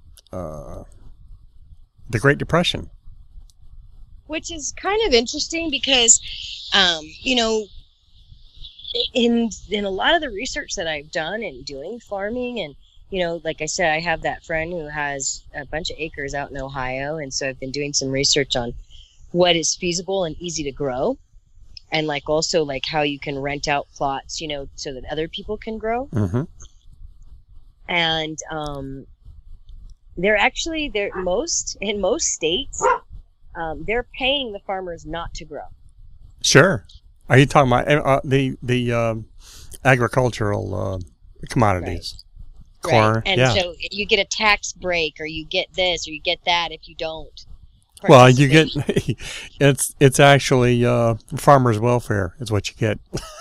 Great Depression. Which is kind of interesting because, in a lot of the research that I've done in doing farming, and like I said, I have that friend who has a bunch of acres out in Ohio, and so I've been doing some research on what is feasible and easy to grow, and also how you can rent out plots, so that other people can grow. And in most states, they're paying the farmers not to grow. Sure. Are you talking about the agricultural commodities? Right. Corn, right. And yeah. so you get a tax break, or you get this, or you get that if you don't. Well, you get it's actually farmers' welfare is what you get.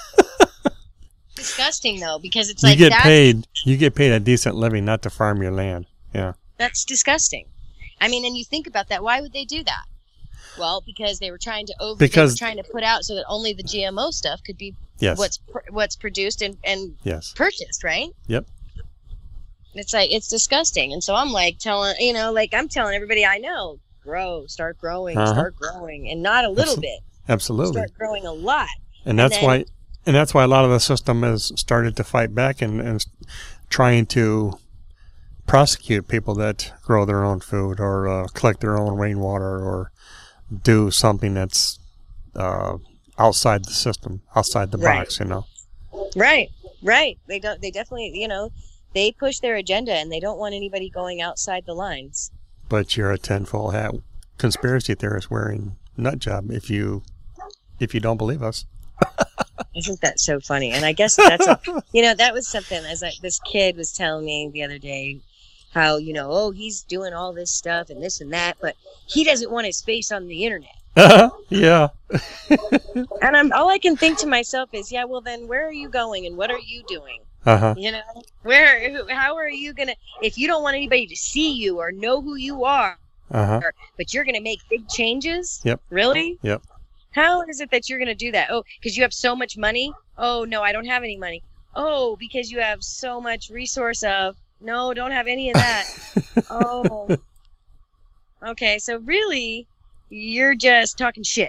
Disgusting though, because it's you get paid a decent living not to farm your land. Yeah. That's disgusting. I mean, and you think about that. Why would they do that? Well, because they were trying to put out so that only the GMO stuff could be what's produced and purchased, right? Yep. It's disgusting. And so I'm telling everybody I know, start growing, and not a little bit. Absolutely. Start growing a lot. And that's why a lot of the system has started to fight back and trying to prosecute people that grow their own food or collect their own rainwater or do something that's outside the system, outside the box, Right. They definitely, they push their agenda and they don't want anybody going outside the lines. But you're a tinfoil hat conspiracy theorist wearing nut job if you don't believe us. Isn't that so funny? And I guess that's that was something this kid was telling me the other day, how he's doing all this stuff and this and that, but he doesn't want his face on the internet. Yeah. And all I can think to myself is, yeah, well then where are you going and what are you doing? How are you gonna, if you don't want anybody to see you or know who you are, but you're gonna make big changes? Yep. Really? Yep. How is it that you're gonna do that? Oh, because you have so much money? Oh no, I don't have any money. Oh, because you have so much resource of. No, don't have any of that. Oh. Okay, so really, you're just talking shit.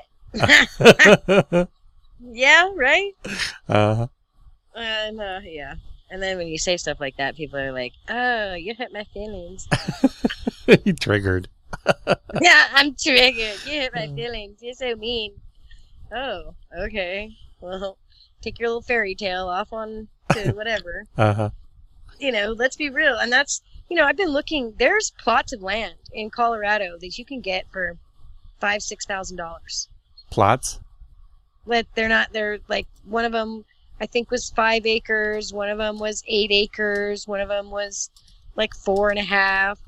Yeah, right? Uh-huh. And, yeah. And then when you say stuff like that, people are like, oh, you hurt my feelings. You triggered. Yeah, I'm triggered. You hurt my feelings. You're so mean. Oh, okay. Well, take your little fairy tale off on to whatever. Uh-huh. Let's be real. And that's, I've been looking, there's plots of land in Colorado that you can get for $5,000-$6,000. Plots? But they're like, one of them, I think, was 5 acres. One of them was 8 acres. One of them was like 4.5.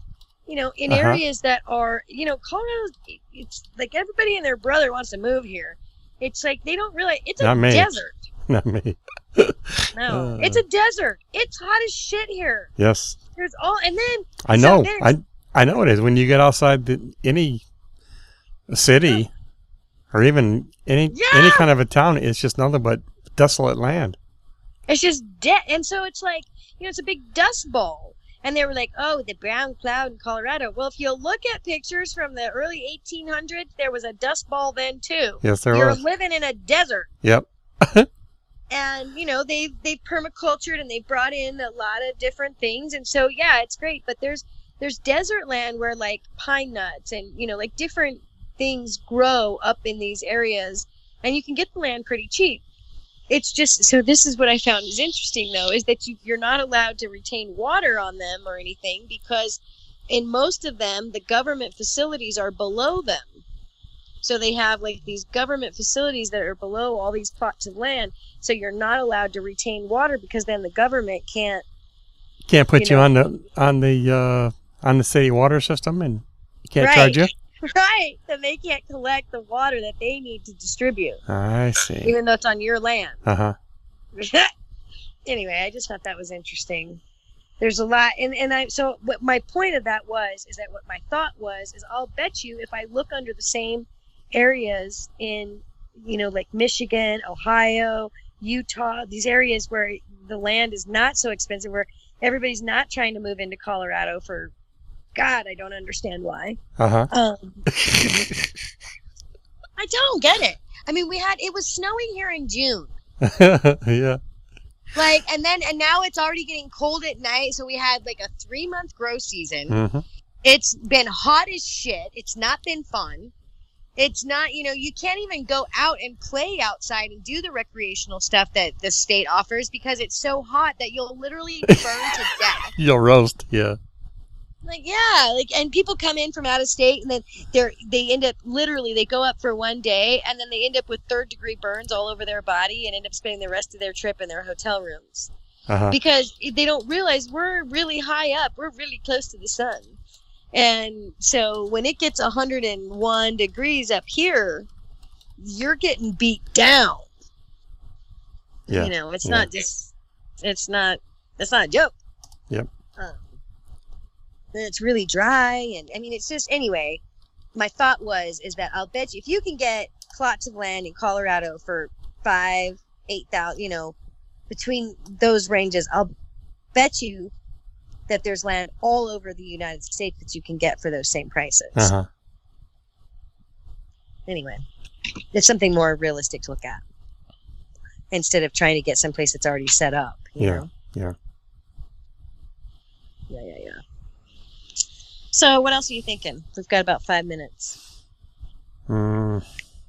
in Uh-huh. areas that are, Colorado, it's like everybody and their brother wants to move here. It's like they don't realize it's a Not me. desert. Not me. No, it's a desert. It's hot as shit here. Yes. There's all, and then I so know. there's- I know it is. When you get outside any city or even any Yeah. kind of a town, it's just nothing but desolate land. It's just dead. And so it's like, it's a big dust bowl. And they were like, oh, the brown cloud in Colorado. Well, if you look at pictures from the early 1800s, there was a dust bowl then too. Yes, there You're was. living in a desert. Yep. And, they've permacultured and they've brought in a lot of different things. And so, yeah, it's great. But there's desert land where like pine nuts and, like different things grow up in these areas. And you can get the land pretty cheap. It's just, so this is what I found is interesting, though, is that you're not allowed to retain water on them or anything because in most of them, the government facilities are below them. So they have like these government facilities that are below all these plots of land. So you're not allowed to retain water because then the government can't Put you on the city water system, and can't charge you. Right. Then they can't collect the water that they need to distribute, I see. even though it's on your land. Uh-huh. Anyway, I just thought that was interesting. There's a lot, so what my point of that is that what my thought was is I'll bet you if I look under the same areas in, like Michigan, Ohio, Utah, these areas where the land is not so expensive, where everybody's not trying to move into Colorado for, God, I don't understand why. Uh-huh. I don't get it. I mean, it was snowing here in June. Yeah. And now it's already getting cold at night. So we had like a 3-month grow season. Mm-hmm. It's been hot as shit. It's not been fun. It's not, you can't even go out and play outside and do the recreational stuff that the state offers because it's so hot that you'll literally burn to death. You'll roast, yeah. And people come in from out of state and then they end up they go up for one day and then they end up with 3rd-degree burns all over their body and end up spending the rest of their trip in their hotel rooms. Uh-huh. Because they don't realize we're really high up. We're really close to the sun. And so when it gets 101 degrees up here, you're getting beat down. Yeah. It's not just, that's not a joke. Yep. And it's really dry. And I mean, it's just, anyway, my thought is that I'll bet you if you can get plots of land in Colorado for 5,000, 8,000, between those ranges, I'll bet you that there's land all over the United States that you can get for those same prices. Uh-huh. Anyway, it's something more realistic to look at instead of trying to get someplace that's already set up. You know? Yeah. Yeah. So what else are you thinking? We've got about 5 minutes. Well,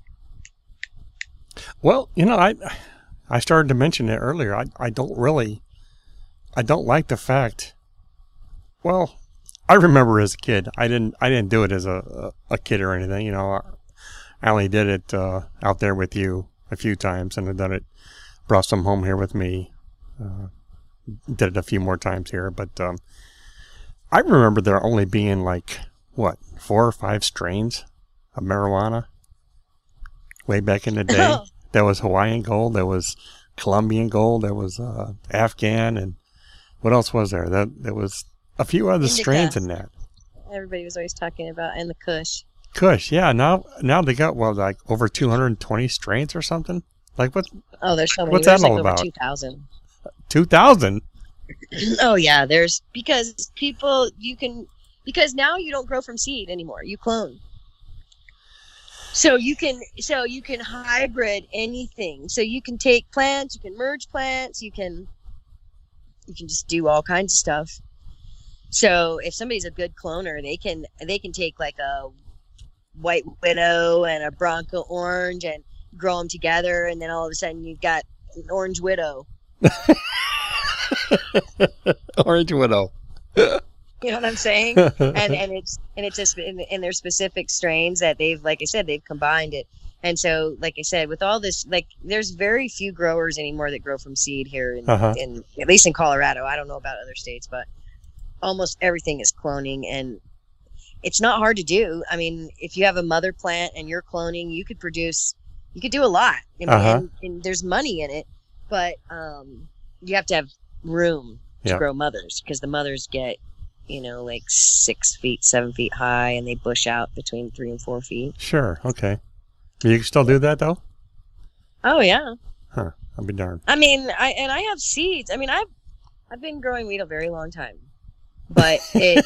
I started to mention it earlier. I don't like the fact. Well, I remember as a kid, I didn't do it as a kid or anything. I only did it out there with you a few times, and I've done it, brought some home here with me. Did it a few more times here, but I remember there only being 4 or 5 strains of marijuana way back in the day. There was Hawaiian Gold, there was Colombian Gold, there was Afghan, and what else was there? There was a few other strains in that. Everybody was always talking about, and the Kush. Kush, yeah. Now they got over 220 strains or something. What? Oh, there's so many. What's There's that all over about? 2,000. 2,000. Oh yeah, because now you don't grow from seed anymore. You clone. So you can hybrid anything. So you can take plants, you can merge plants, you can just do all kinds of stuff. So if somebody's a good cloner, they can take a white widow and a Bronco orange and grow them together, and then all of a sudden you've got an orange widow. Orange widow. You know what I'm saying? and it's just in their specific strains that they've, like I said, they've combined it. And so, like I said, with all this, there's very few growers anymore that grow from seed here in at least in Colorado. I don't know about other states, but almost everything is cloning, and it's not hard to do. I mean, if you have a mother plant and you're cloning, you could do a lot. I mean, and there's money in it, but you have to have room to grow mothers, because the mothers get, like 6 feet, 7 feet high, and they bush out between 3 and 4 feet. Sure. Okay. You can still do that though? Oh yeah. Huh. I'll be darned. I mean, I have seeds. I mean, I've been growing weed a very long time, but it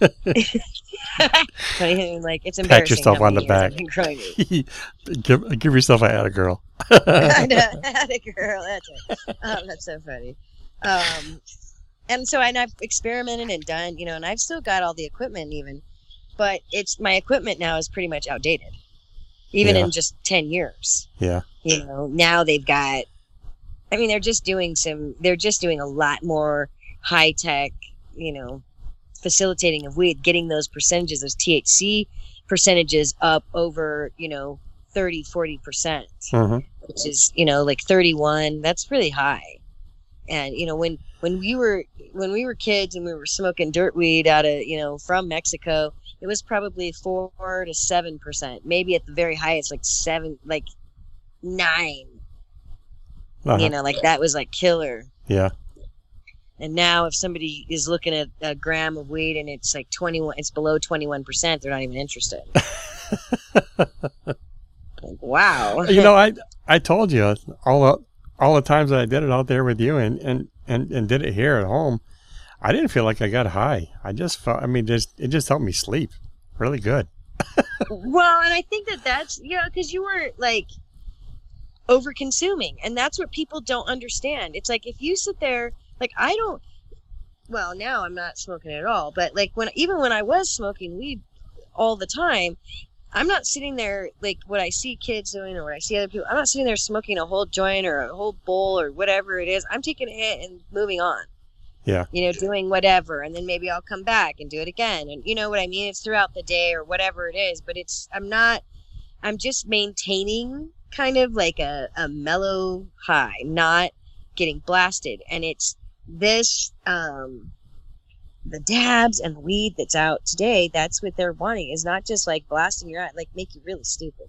like, it's embarrassing. Pat yourself on the back. I've been growing weed. give yourself a atta girl. Atta girl. That's it. Oh, that's so funny. And so, and I've experimented and done, and I've still got all the equipment even, but my equipment now is pretty much outdated, even in just 10 years. Yeah. Now they've got, I mean, they're just doing a lot more high tech, facilitating of weed, getting those percentages, those THC percentages up over, 30, 40%, which is, like 31. That's really high. And, when we were kids and we were smoking dirt weed out of, from Mexico, it was probably 4 to 7%, maybe at the very highest, like 7, like 9. Like that was like killer. Yeah. And now if somebody is looking at a gram of weed and it's like 21, it's below 21%, they're not even interested. Like, wow. I told you all the times that I did it out there with you and did it here at home, I didn't feel like I got high. I just felt, it just helped me sleep really good. Well, and I think that's, because you weren't like over consuming, and that's what people don't understand. It's like, if you sit there, like, now I'm not smoking at all, but like even when I was smoking weed all the time, I'm not sitting there like what I see kids doing or what I see other people. I'm not sitting there smoking a whole joint or a whole bowl or whatever it is. I'm taking a hit and moving on. Yeah. Doing whatever, and then maybe I'll come back and do it again. And you know what I mean? It's throughout the day or whatever it is, but I'm just maintaining kind of like a mellow high, not getting blasted. And it's this, the dabs and the weed that's out today, that's what they're wanting, is not just like blasting your eye, like make you really stupid.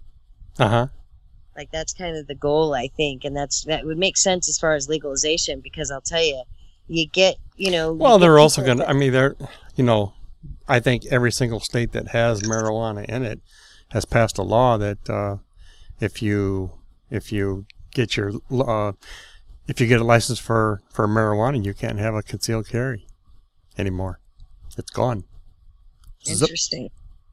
Like that's kind of the goal, I think. And that would make sense as far as legalization, because I'll tell you, you get, well, they're also going to, I think every single state that has marijuana in it has passed a law that if you get a license for marijuana, you can't have a concealed carry anymore. It's gone. Interesting.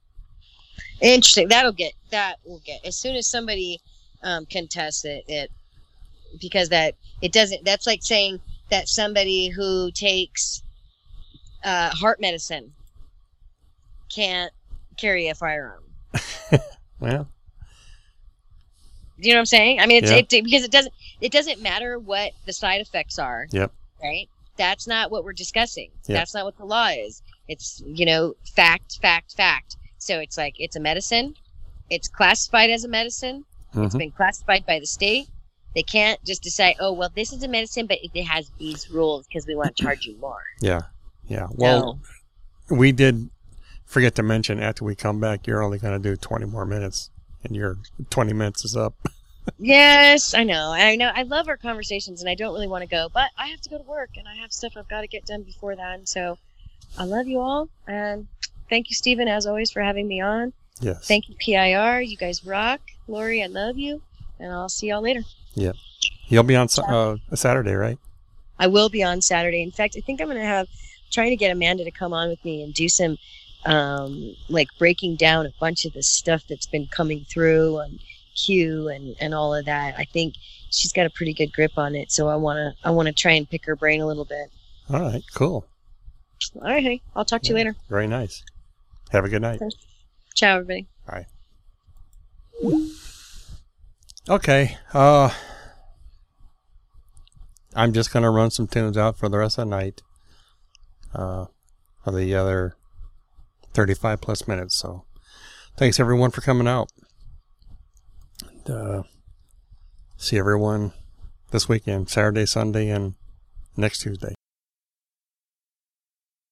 That will get as soon as somebody contests it, because that's like saying that somebody who takes heart medicine can't carry a firearm. Well, do you know what I'm saying? I mean, because it doesn't matter what the side effects are. Yep. Right? That's not what we're discussing. Yep. That's not what the law is. It's, fact. So it's like, it's a medicine. It's classified as a medicine. It's been classified by the state. They can't just decide, oh, well, this is a medicine, but it has these rules because we want to charge you more. Yeah. Well, we did forget to mention, after we come back, you're only going to do 20 more minutes, and your 20 minutes is up. Yes, I know. I love our conversations, and I don't really want to go, but I have to go to work, and I have stuff I've got to get done before then. So I love you all, and thank you, Stephen, as always, for having me on. Yes. Thank you, PIR. You guys rock. Lori, I love you, and I'll see y'all later. Yeah. You'll be on Saturday, right? I will be on Saturday. In fact, I think I'm going to trying to get Amanda to come on with me and do some like breaking down a bunch of the stuff that's been coming through on Q and all of that. I think she's got a pretty good grip on it, so I want to try and pick her brain a little bit. All right, cool. All right, honey. I'll talk to you later. Very nice. Have a good night. Okay. Ciao, everybody. Bye. Okay. I'm just going to run some tunes out for the rest of the night. For the other 35 plus minutes. So thanks everyone for coming out. And, see everyone this weekend, Saturday, Sunday, and next Tuesday.